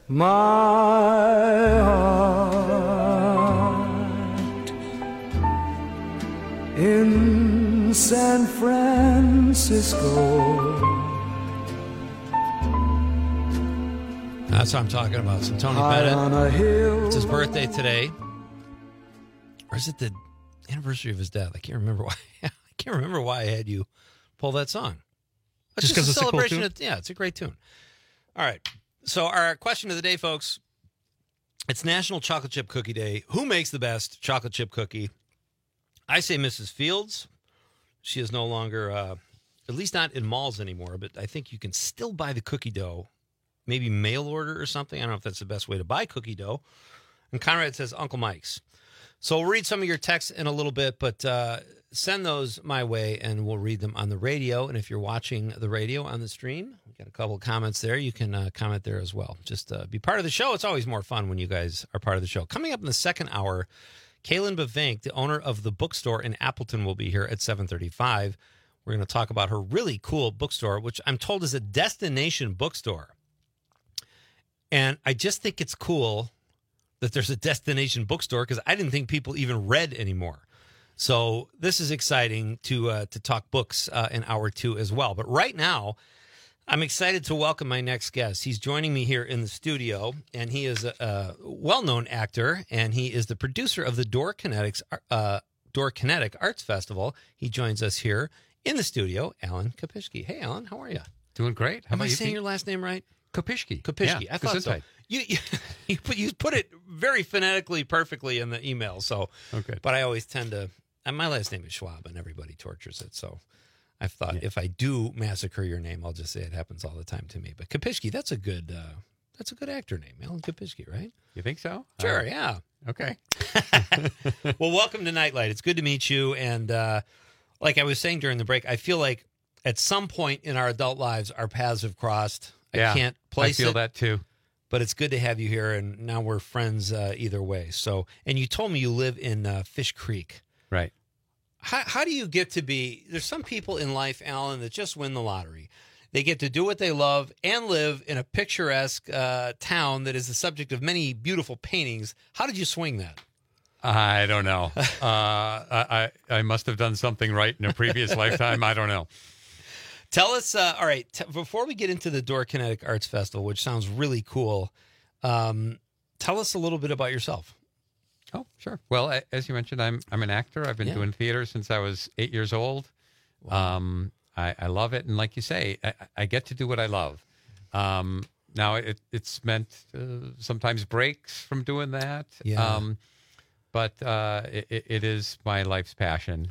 X: my heart in San Francisco.
S: That's what I'm talking about. So Tony Bennett, it's his birthday today. Or is it the anniversary of his death? I can't remember why. I can't remember why I had you pull that song.
T: Just because it's a cool tune?
S: Yeah, it's a great tune. All right. So our question of the day, folks, it's National Chocolate Chip Cookie Day. Who makes the best chocolate chip cookie? I say Mrs. Fields. She is no longer, at least not in malls anymore, but I think you can still buy the cookie dough, maybe mail order or something. I don't know if that's the best way to buy cookie dough. And Conrad says Uncle Mike's. So we'll read some of your texts in a little bit, but send those my way, and we'll read them on the radio. And if you're watching the radio on the stream, we got a couple of comments there. You can comment there as well. Just be part of the show. It's always more fun when you guys are part of the show. Coming up in the second hour, Kaylin Bavank, the owner of the bookstore in Appleton, will be here at 7:35. We're going to talk about her really cool bookstore, which I'm told is a destination bookstore. And I just think it's cool that there's a destination bookstore, because I didn't think people even read anymore. So this is exciting to talk books in hour two as well. But right now, I'm excited to welcome my next guest. He's joining me here in the studio, and he is a well-known actor, and he is the producer of the Door Kinetic Arts Festival. He joins us here in the studio, Alan Kopishke. Hey, Alan, how are you?
Q: Doing great.
S: Am I saying your last name right?
Q: Kopishke.
S: Kopishke.
Q: Yeah,
S: I thought so. You put it very phonetically perfectly in the email. So,
Q: okay.
S: But I always tend to. And my last name is Schwab, and everybody tortures it. So, I thought if I do massacre your name, I'll just say it happens all the time to me. But Kopishke, that's a good actor name, Alan Kopishke, right?
Q: You think so?
S: Sure. Yeah.
Q: Okay.
S: Well, welcome to Nightlight. It's good to meet you. And like I was saying during the break, I feel like at some point in our adult lives, our paths have crossed. I can't place it.
Q: I feel that too.
S: But it's good to have you here, and now we're friends either way. So, and you told me you live in Fish Creek.
Q: Right.
S: How do you get to be, there's some people in life, Alan, that just win the lottery. They get to do what they love and live in a picturesque town that is the subject of many beautiful paintings. How did you swing that?
Q: I don't know. I must have done something right in a previous lifetime. I don't know.
S: Tell us, all right, before we get into the Door Kinetic Arts Festival, which sounds really cool, tell us a little bit about yourself.
Q: Oh, sure. Well, as you mentioned, I'm an actor. I've been doing theater since I was 8 years old. Wow. I love it. And like you say, I get to do what I love. Now, it's meant sometimes breaks from doing that.
S: Yeah.
Q: But it is my life's passion.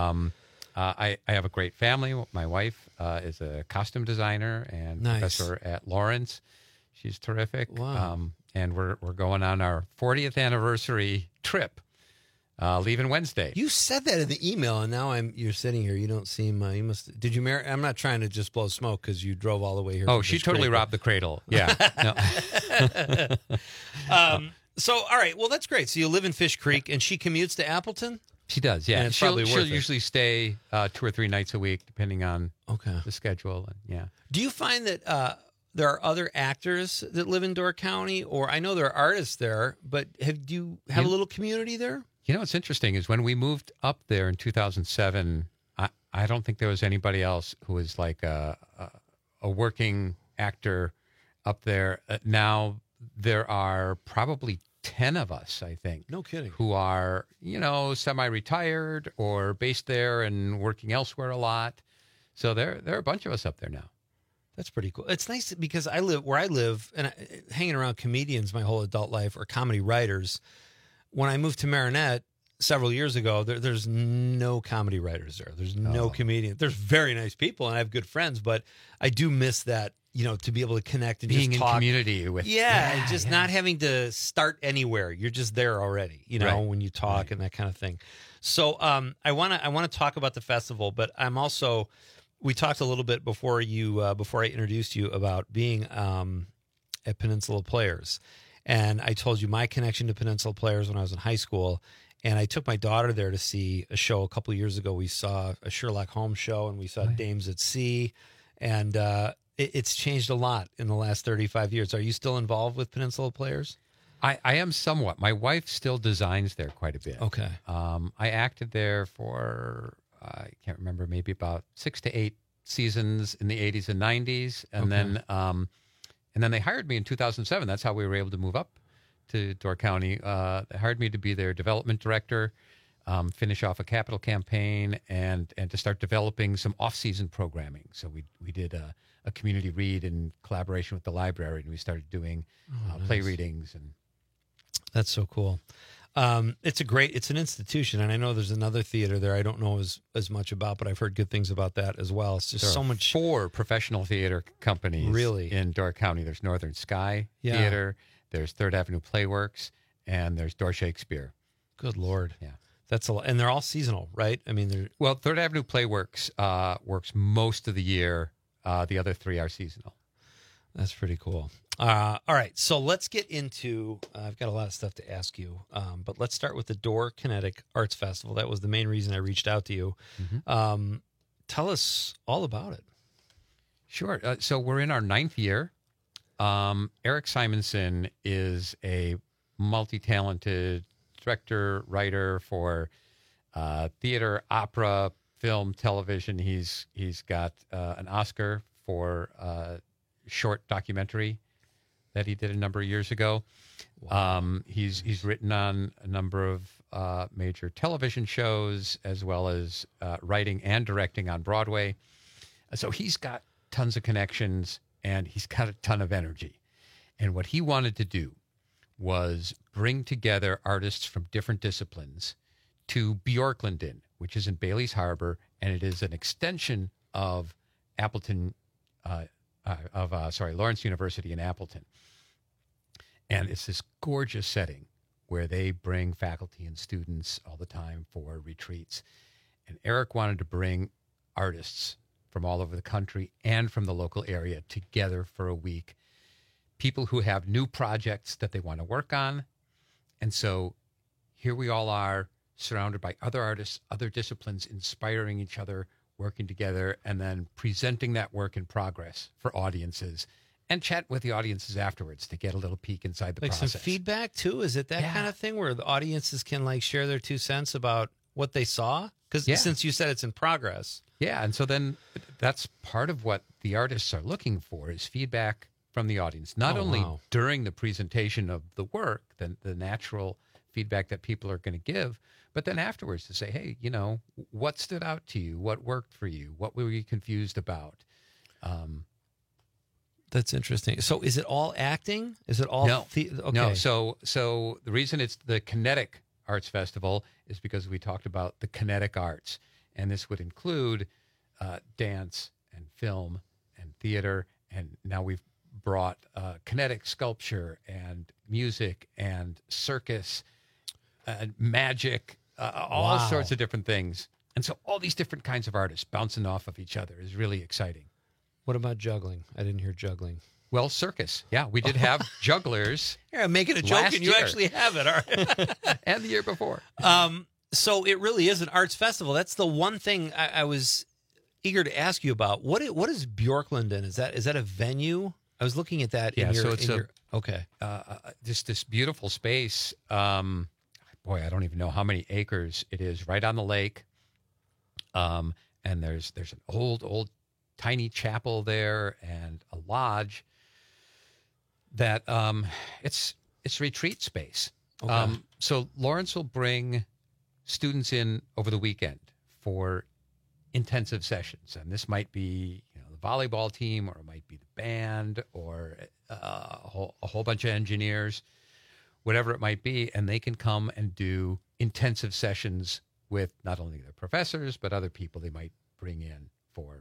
Q: I have a great family. My wife is a costume designer and professor at Lawrence. She's terrific.
S: Wow.
Q: And we're going on our 40th anniversary trip, leaving Wednesday.
S: You said that in the email, and now you're sitting here. You don't seem. You must. Did you marry? I'm not trying to just blow smoke because you drove all the way here.
Q: Oh, she totally robbed the cradle. Yeah.
S: So, all right. Well, that's great. So you live in Fish Creek, and she commutes to Appleton.
Q: She does, yeah.
S: And it's probably
Q: she'll
S: worth it.
Q: usually stay 2 or 3 nights a week, depending on the schedule. And, yeah.
S: Do you find that there are other actors that live in Door County, or I know there are artists there, but do you have a little community there?
Q: You know, what's interesting is when we moved up there in 2007, I don't think there was anybody else who was like a working actor up there. Now there are probably 10 of us, I think.
S: No kidding.
Q: Who are, semi-retired or based there and working elsewhere a lot. So there are a bunch of us up there now.
S: That's pretty cool. It's nice because I live, and hanging around comedians my whole adult life, or comedy writers. When I moved to Marinette several years ago, there's no comedy writers there. There's no comedian. There's very nice people, and I have good friends, but I do miss that to be able to connect and
Q: being
S: just
Q: in
S: talk.
Q: community with
S: and just not having to start anywhere. You're just there already,
Q: Right.
S: when you talk and that kind of thing. So I want to talk about the festival, but I'm also, we talked a little bit before I introduced you about being at Peninsula Players. And I told you my connection to Peninsula Players when I was in high school. And I took my daughter there to see a show a couple of years ago. We saw a Sherlock Holmes show, and we saw Dames at Sea. And it's changed a lot in the last 35 years. Are you still involved with Peninsula Players?
Q: I am somewhat. My wife still designs there quite a bit.
S: Okay.
Q: I acted there for, I can't remember, maybe about 6 to 8 seasons in the 80s and 90s. And then they hired me in 2007. That's how we were able to move up to Door County. They hired me to be their development director, finish off a capital campaign, and to start developing some off-season programming. So we did a community read in collaboration with the library, and we started doing play readings. And
S: that's so cool. It's an institution, and I know there's another theater there I don't know as much about, but I've heard good things about that as well. It's just
Q: there
S: so
Q: are
S: much.
Q: 4 professional theater companies
S: Really?
Q: in Door County. There's Northern Sky Theater, there's Third Avenue Playworks, and there's Door Shakespeare.
S: Good Lord.
Q: Yeah.
S: That's a lot. And they're all seasonal, right? I mean,
Q: well, Third Avenue Playworks works most of the year. The other 3 are seasonal.
S: That's pretty cool. All right, so let's get into, I've got a lot of stuff to ask you, but let's start with the Door Kinetic Arts Festival. That was the main reason I reached out to you.
Q: Mm-hmm.
S: Tell us all about it.
Q: Sure. So we're in our 9th year. Eric Simonson is a multi-talented director, writer for theater, opera, film, television. He's got an Oscar for short documentary that he did a number of years ago. Wow. He's written on a number of major television shows, as well as writing and directing on Broadway. So he's got tons of connections, and he's got a ton of energy. And what he wanted to do was bring together artists from different disciplines to Bjorklanden, which is in Bailey's Harbor, and it is an extension of Lawrence University in Appleton. And it's this gorgeous setting where they bring faculty and students all the time for retreats. And Eric wanted to bring artists from all over the country and from the local area together for a week. People who have new projects that they want to work on. And so here we all are, surrounded by other artists, other disciplines, inspiring each other, working together, and then presenting that work in progress for audiences, and chat with the audiences afterwards to get a little peek inside the process.
S: Some feedback too? Is it that kind of thing where the audiences can share their 2 cents about what they saw? Because since you said it's in progress.
Q: Yeah, and so then that's part of what the artists are looking for is feedback from the audience, not only during the presentation of the work, the natural feedback that people are going to give, but then afterwards to say, hey, what stood out to you? What worked for you? What were you confused about?
S: That's interesting. So is it all acting? Is it all?
Q: No.
S: Okay.
Q: No. So the reason it's the Kinetic Arts Festival is because we talked about the kinetic arts. And this would include dance and film and theater. And now we've brought kinetic sculpture and music and circus and magic, all sorts of different things. And so all these different kinds of artists bouncing off of each other is really exciting.
S: What about juggling? I didn't hear juggling.
Q: Well, circus. Yeah, we did have jugglers.
S: Yeah, I'm making a joke, and you actually have it. All right.
Q: And the year before.
S: So it really is an arts festival. That's the one thing I was eager to ask you about. What is Bjorklanden? Is that a venue? I was looking at that. Okay.
Q: Just this beautiful space. Boy, I don't even know how many acres it is. Right on the lake. And there's an old tiny chapel there and a lodge that it's retreat space.
S: Okay.
Q: So Lawrence will bring students in over the weekend for intensive sessions, and this might be the volleyball team, or it might be the band, or a whole bunch of engineers, whatever it might be, and they can come and do intensive sessions with not only their professors but other people they might bring in for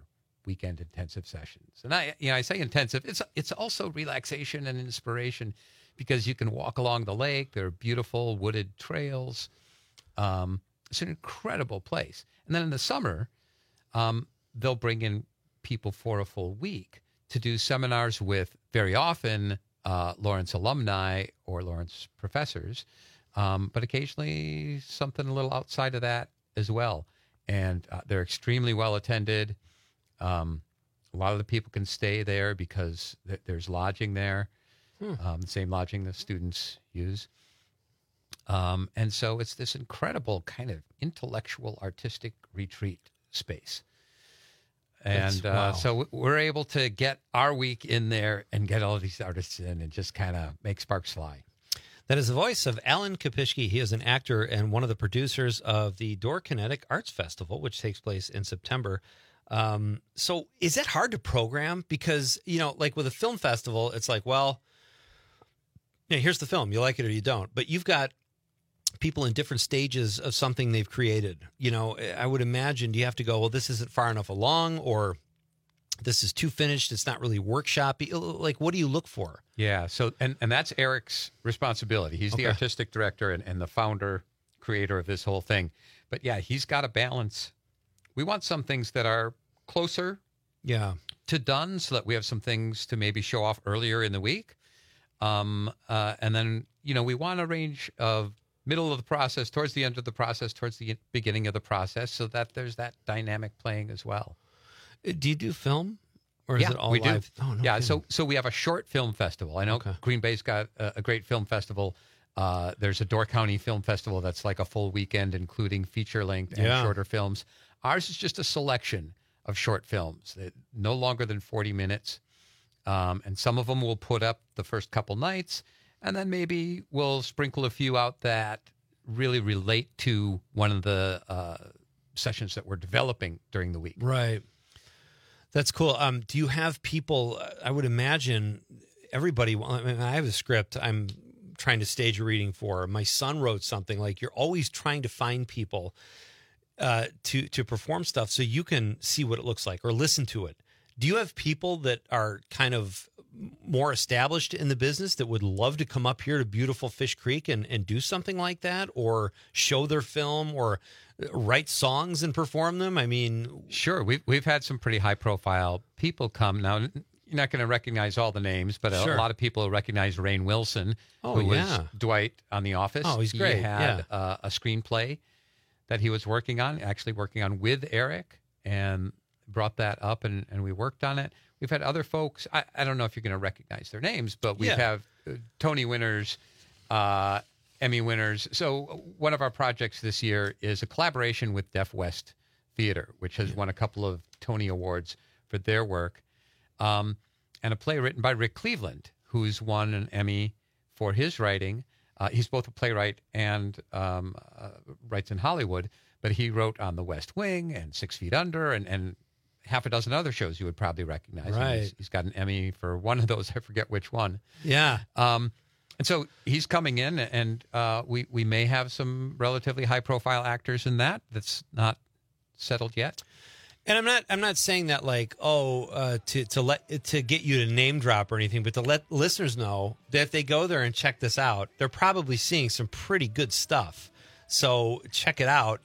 Q: weekend intensive sessions. And I say intensive. It's also relaxation and inspiration because you can walk along the lake. There are beautiful wooded trails. It's an incredible place. And then in the summer, they'll bring in people for a full week to do seminars with, very often, Lawrence alumni or Lawrence professors, but occasionally something a little outside of that as well. And they're extremely well attended. A lot of the people can stay there because there's lodging there, the same lodging the students use. And so it's this incredible kind of intellectual, artistic retreat space. And so we're able to get our week in there and get all these artists in and just kind of make sparks fly.
S: That is the voice of Alan Kopishke. He is an actor and one of the producers of the Door Kinetic Arts Festival, which takes place in September. So is that hard to program? Because, like with a film festival, it's like, well, here's the film. You like it or you don't. But you've got people in different stages of something they've created. I would imagine, do you have to go, well, this isn't far enough along, or this is too finished, it's not really workshop-y? Like, what do you look for?
Q: Yeah, so, and that's Eric's responsibility. He's the artistic director and the founder, creator of this whole thing. But yeah, he's got to balance. We want some things that are closer to done so that we have some things to maybe show off earlier in the week. And then, we want a range of middle of the process, towards the end of the process, towards the beginning of the process, so that there's that dynamic playing as well.
S: Do you do film, or is it all live?
Q: Do. Oh, no kidding. So we have a short film festival. I know Green Bay's got a great film festival. There's a Door County Film Festival that's like a full weekend, including feature-length and shorter films. Ours is just a selection of short films, no longer than 40 minutes. And some of them we'll put up the first couple nights, and then maybe we'll sprinkle a few out that really relate to one of the sessions that we're developing during the week.
S: Right. That's cool. Do you have people, I would imagine everybody, I have a script I'm trying to stage a reading for. My son wrote something. Like, you're always trying to find people to perform stuff so you can see what it looks like or listen to it. Do you have people that are kind of more established in the business that would love to come up here to beautiful Fish Creek and do something like that, or show their film, or write songs and perform them? I mean,
Q: sure. We've had some pretty high profile people come. Now, you're not going to recognize all the names, but a lot of people recognize Rainn Wilson, who was Dwight on The Office.
S: Oh, he's great.
Q: He had a screenplay that he was working on with Eric, and brought that up, and we worked on it. We've had other folks. I don't know if you're going to recognize their names, but we have Tony winners, Emmy winners. So one of our projects this year is a collaboration with Deaf West Theater, which has won a couple of Tony Awards for their work, and a play written by Rick Cleveland, who's won an Emmy for his writing. He's both a playwright and writes in Hollywood, but he wrote on The West Wing and 6 Feet Under and half a dozen other shows you would probably recognize.
S: Right.
Q: He's got an Emmy for one of those. I forget which one.
S: Yeah.
Q: And so he's coming in, and we may have some relatively high-profile actors in that. That's not settled yet.
S: And I'm not saying that like, to get you to name drop or anything, but to let listeners know that if they go there and check this out, they're probably seeing some pretty good stuff. So check it out.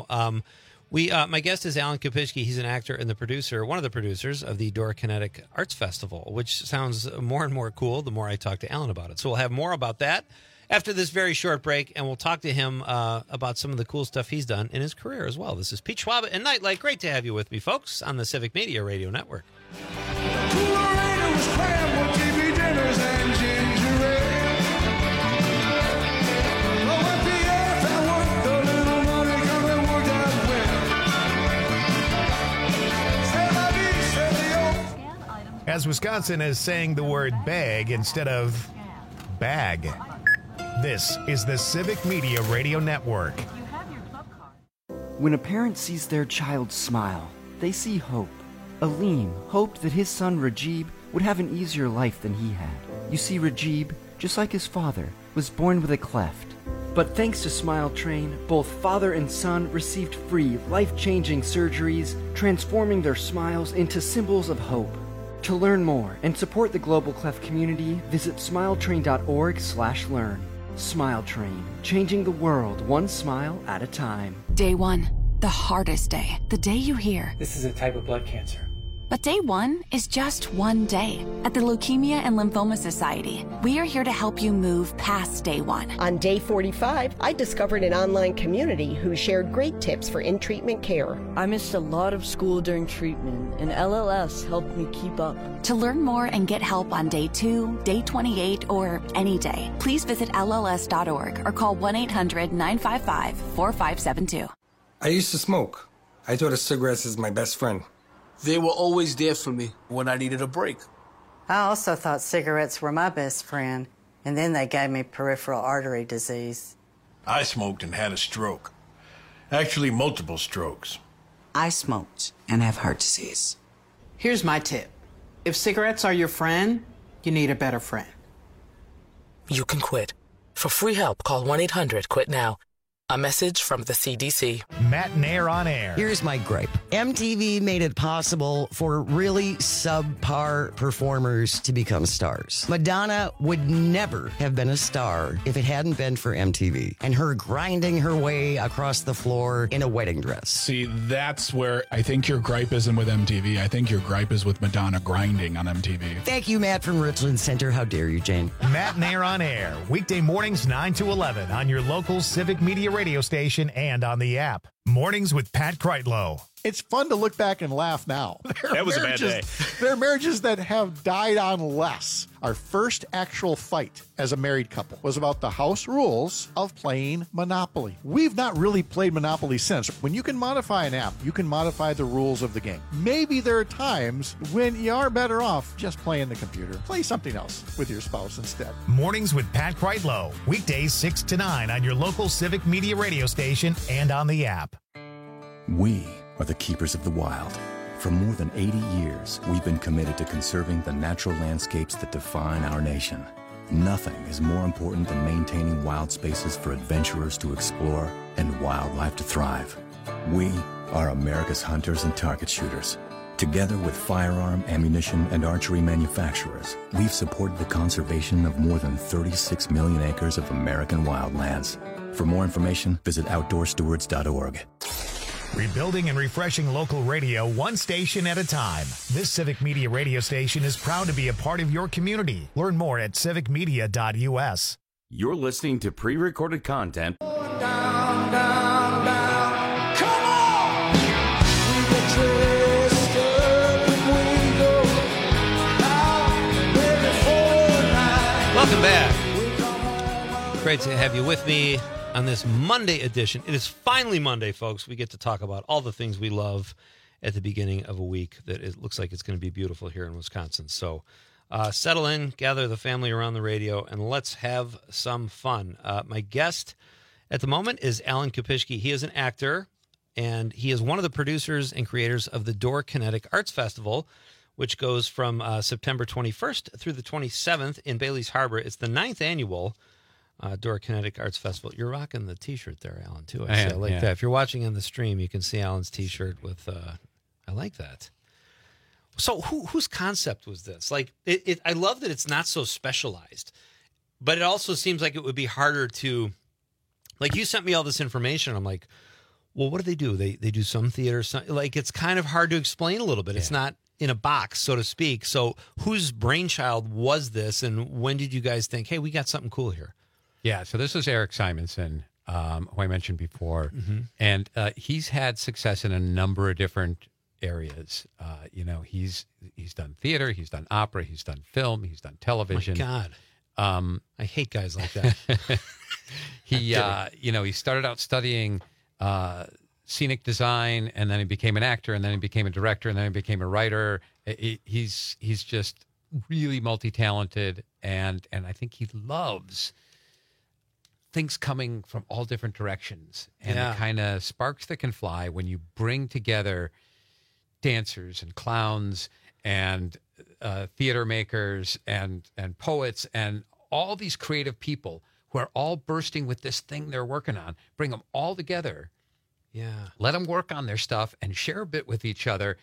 S: My guest is Alan Kopishke. He's an actor and one of the producers of the Door Kinetic Arts Festival, which sounds more and more cool the more I talk to Alan about it. So we'll have more about that after this very short break, and we'll talk to him about some of the cool stuff he's done in his career as well. This is Pete Schwab and Nightlight. Great to have you with me, folks, on the Civic Media Radio Network.
M: As Wisconsin is saying the word bag instead of bag. This is the Civic Media Radio Network.
O: When a parent sees their child smile, they see hope. Aleem hoped that his son Rajib would have an easier life than he had. You see, Rajib, just like his father, was born with a cleft. But thanks to Smile Train, both father and son received free, life-changing surgeries, transforming their smiles into symbols of hope. To learn more and support the Global Clef community, visit smiletrain.org/learn. Smile Train, changing the world one smile at a time.
B: Day 1, the hardest day. The day you hear,
P: "This is a type of blood cancer."
B: But day 1 is just one day. At the Leukemia and Lymphoma Society, we are here to help you move past day 1.
D: On day 45, I discovered an online community who shared great tips for in-treatment care.
E: I missed a lot of school during treatment, and LLS helped me keep up.
B: To learn more and get help on day 2, day 28, or any day, please visit LLS.org or call 1-800-955-4572.
F: I used to smoke. I thought of cigarettes as my best friend.
G: They were always there for me when I needed a break.
H: I also thought cigarettes were my best friend, and then they gave me peripheral artery disease.
I: I smoked and had a stroke. Actually, multiple strokes.
J: I smoked and have heart disease.
C: Here's my tip. If cigarettes are your friend, you need a better friend.
L: You can quit. For free help, call 1-800-QUIT-NOW. A message from the CDC.
M: Matt Nair on air.
U: Here's my gripe. MTV made it possible for really subpar performers to become stars. Madonna would never have been a star if it hadn't been for MTV and her grinding her way across the floor in a wedding dress.
V: See, that's where I think your gripe isn't with MTV. I think your gripe is with Madonna grinding on MTV.
U: Thank you, Matt from Richland Center. How dare you, Jane?
M: Matt Nair on air. Weekday mornings 9 to 11 on your local Civic Media radio station and on the app. Mornings with Pat Kreitlow.
N: It's fun to look back and laugh now.
A: That was a bad day.
N: There are marriages that have died on less. Our first actual fight as a married couple was about the house rules of playing Monopoly. We've not really played Monopoly since. When you can modify an app, you can modify the rules of the game. Maybe there are times when you are better off just playing the computer. Play something else with your spouse instead.
M: Mornings with Pat Kreitlow. Weekdays 6 to 9 on your local Civic Media radio station and on the app.
W: We are the keepers of the wild. For more than 80 years, we've been committed to conserving the natural landscapes that define our nation. Nothing is more important than maintaining wild spaces for adventurers to explore and wildlife to thrive. We are America's hunters and target shooters. Together with firearm, ammunition, and archery manufacturers, we've supported the conservation of more than 36 million acres of American wildlands. For more information, visit OutdoorStewards.org.
M: Rebuilding and refreshing local radio one station at a time. This Civic Media radio station is proud to be a part of your community. Learn more at civicmedia.us.
R: You're listening to pre-recorded content.
S: Welcome back. Great to have you with me on this Monday edition. It is finally Monday, folks. We get to talk about all the things we love at the beginning of a week that it looks like it's going to be beautiful here in Wisconsin. So settle in, gather the family around the radio, and let's have some fun. My guest at the moment is Alan Kopishke. He is an actor, and he is one of the producers and creators of the Door Kinetic Arts Festival, which goes from September 21st through the 27th in Bailey's Harbor. It's the 9th annual Door Kinetic Arts Festival. You're rocking the T-shirt there, Alan, too. I like that. If you're watching on the stream, you can see Alan's T-shirt with. I like that. So, whose concept was this? Like, I love that it's not so specialized, but it also seems like it would be harder to. Like, you sent me all this information. I'm like, well, what do they do? They do some theater. Like, it's kind of hard to explain a little bit. Yeah. It's not in a box, so to speak. So, whose brainchild was this, and when did you guys think, hey, we got something cool here?
Q: Yeah, so this is Eric Simonson, who I mentioned before, and he's had success in a number of different areas. He's done theater, he's done opera, he's done film, he's done television.
S: My God, I hate guys like that.
Q: He started out studying scenic design, and then he became an actor, and then he became a director, and then he became a writer. He's just really multi-talented, and I think he loves things coming from all different directions, and the kind of sparks that can fly when you bring together dancers and clowns and theater makers and poets and all these creative people who are all bursting with this thing they're working on. Bring them all together.
S: Yeah.
Q: Let them work on their stuff and share a bit with each other.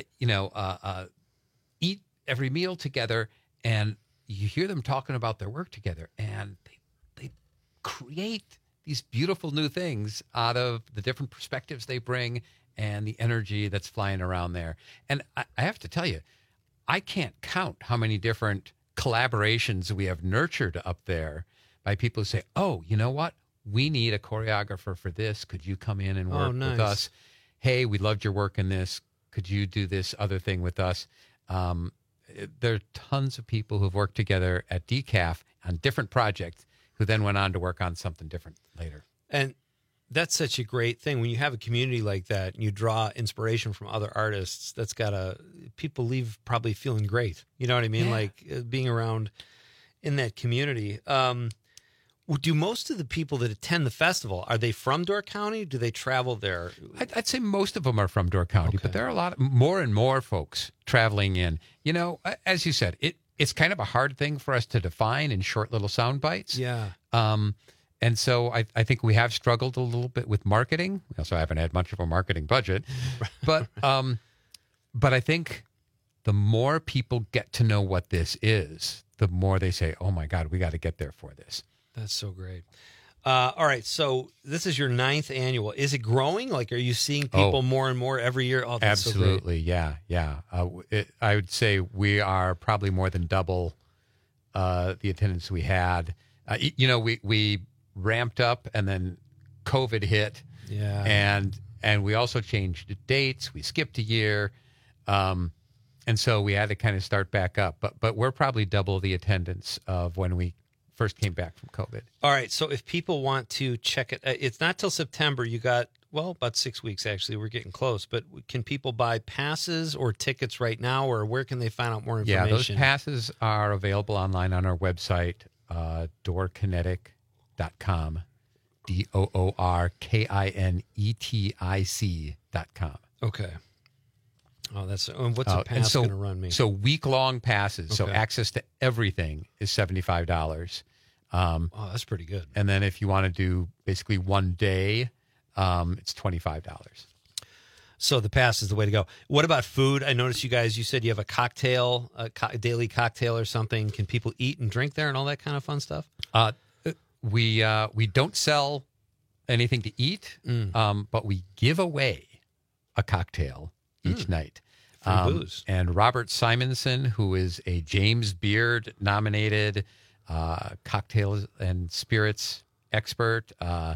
Q: Eat every meal together, and you hear them talking about their work together, and they create these beautiful new things out of the different perspectives they bring and the energy that's flying around there. And I have to tell you, I can't count how many different collaborations we have nurtured up there by people who say, oh, you know what? We need a choreographer for this. Could you come in and work with us? Hey, we loved your work in this. Could you do this other thing with us? There are tons of people who've worked together at DCAF on different projects who then went on to work on something different later.
S: And that's such a great thing. When you have a community like that and you draw inspiration from other artists, people leave probably feeling great. You know what I mean? Like being around in that community. Do most of the people that attend the festival, are they from Door County? Do they travel there?
Q: I'd say most of them are from Door County, but there are more and more folks traveling in. As you said, it's kind of a hard thing for us to define in short little sound bites.
S: Yeah.
Q: And so I think we have struggled a little bit with marketing. We also haven't had much of a marketing budget. But I think the more people get to know what this is, the more they say, oh, my God, we got to get there for this.
S: That's so great. All right, so this is your 9th annual. Is it growing? Like, are you seeing people more and more every year? Oh, that's
Q: absolutely,
S: so great.
Q: Yeah. I would say we are probably more than double the attendance we had. We ramped up, and then COVID hit.
S: Yeah,
Q: and we also changed dates. We skipped a year, and so we had to kind of start back up. But we're probably double the attendance of when we first came back from COVID.
S: All right. So if people want to check it, it's not till September. You got, about 6 weeks, actually. We're getting close. But can people buy passes or tickets right now, or where can they find out more information?
Q: Yeah, those passes are available online on our website, doorkinetic.com, DOORKINETIC.com.
S: Okay. Oh, and what's a pass going to run me?
Q: So week-long passes.
S: Okay.
Q: So access to everything is $75.
S: Oh, that's pretty good.
Q: And then if you want to do basically one day, it's $25.
S: So the pass is the way to go. What about food? I noticed you said you have a cocktail, a daily cocktail or something. Can people eat and drink there and all that kind of fun stuff?
Q: We don't sell anything to eat, but we give away a cocktail each night.
S: Booze.
Q: And Robert Simonson, who is a James Beard nominated cocktails and spirits expert,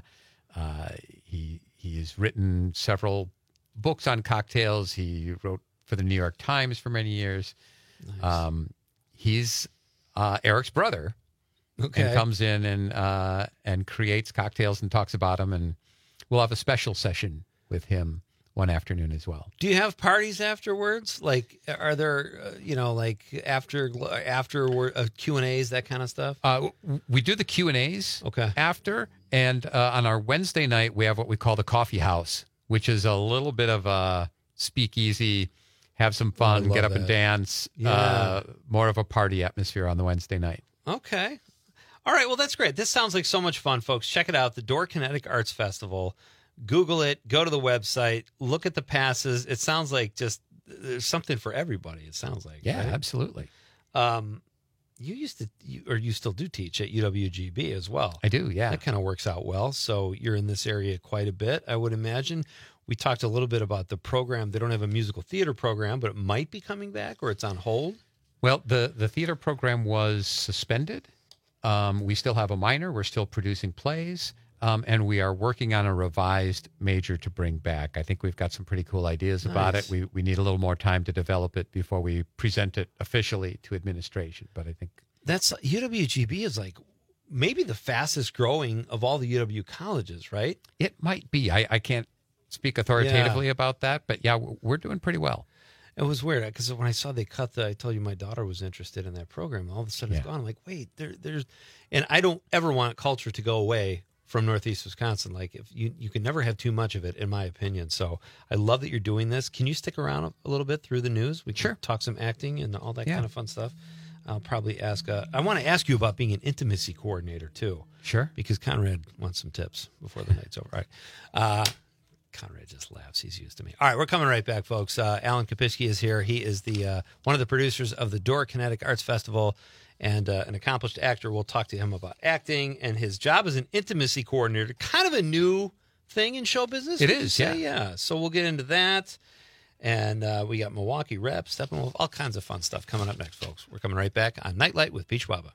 Q: he has written several books on cocktails. He wrote for the New York Times for many years.
S: Nice.
Q: He's Eric's brother, and comes in and creates cocktails and talks about them. And we'll have a special session with him one afternoon as well.
S: Do you have parties afterwards? Like, are there, after Q&As, that kind of stuff?
Q: We do the Q&As
S: okay.
Q: after, and on our Wednesday night, we have what we call the Coffee House, which is a little bit of a speakeasy, have some fun, get up and dance, more of a party atmosphere on the Wednesday night.
S: Okay. All right, well, that's great. This sounds like so much fun, folks. Check it out, the Door Kinetic Arts Festival. Google it, go to the website, look at the passes. It sounds like just there's something for everybody, it sounds like.
Q: Yeah,
S: right?
Q: Absolutely.
S: You still do teach at UWGB as well.
Q: I do, yeah.
S: That kind of works out well. So you're in this area quite a bit, I would imagine. We talked a little bit about the program. They don't have a musical theater program, but it might be coming back or it's on hold.
Q: Well, the theater program was suspended. We still have a minor. We're still producing plays. And we are working on a revised major to bring back. I think we've got some pretty cool ideas about it. We need a little more time to develop it before we present it officially to administration. But I think
S: that's UWGB is like maybe the fastest growing of all the UW colleges, right?
Q: It might be. I can't speak authoritatively about that, but yeah, we're doing pretty well.
S: It was weird because when I saw they cut I told you my daughter was interested in that program. All of a sudden it's gone. I'm like, wait, there's, and I don't ever want culture to go away from Northeast Wisconsin. Like, if you can never have too much of it, in my opinion. So I love that you're doing this. Can you stick around a little bit through the news? We can talk some acting and all that kind of fun stuff. I'll probably ask. I want to ask you about being an intimacy coordinator too.
Q: Sure.
S: Because Conrad wants some tips before the night's over. All right. Conrad just laughs. He's used to me. All right, we're coming right back, folks. Alan Kapitsky is here. He is the one of the producers of the Door Kinetic Arts Festival and an accomplished actor. We'll talk to him about acting and his job as an intimacy coordinator. Kind of a new thing in show business.
Q: It is,
S: yeah. So we'll get into that. And we got Milwaukee Rep, Steppenwolf, all kinds of fun stuff coming up next, folks. We're coming right back on Nightlight with Peach Waba.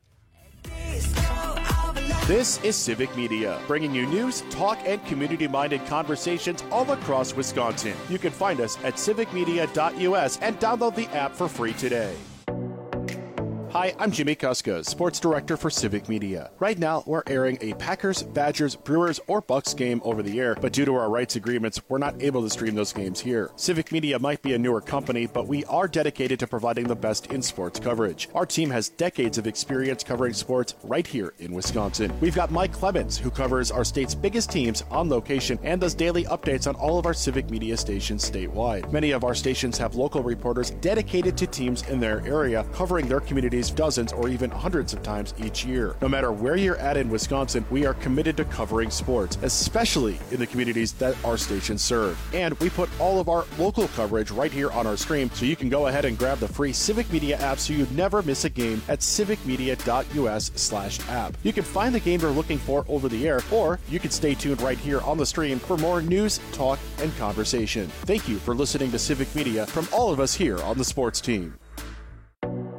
A: This is Civic Media, bringing you news, talk, and community-minded conversations all across Wisconsin. You can find us at civicmedia.us and download the app for free today. Hi, I'm Jimmy Kuska, Sports Director for Civic Media. Right now, we're airing a Packers, Badgers, Brewers, or Bucks game over the air, but due to our rights agreements, we're not able to stream those games here. Civic Media might be a newer company, but we are dedicated to providing the best in sports coverage. Our team has decades of experience covering sports right here in Wisconsin. We've got Mike Clemens, who covers our state's biggest teams on location and does daily updates on all of our Civic Media stations statewide. Many of our stations have local reporters dedicated to teams in their area, covering their communities dozens or even hundreds of times each year. No matter where you're at in Wisconsin, we are committed to covering sports, especially in the communities that our stations serve. And we put all of our local coverage right here on our stream, so you can go ahead and grab the free Civic Media app so you never miss a game at civicmedia.us/app. You can find the game you're looking for over the air, or you can stay tuned right here on the stream for more news, talk, and conversation. Thank you for listening to Civic Media from all of us here on the sports team.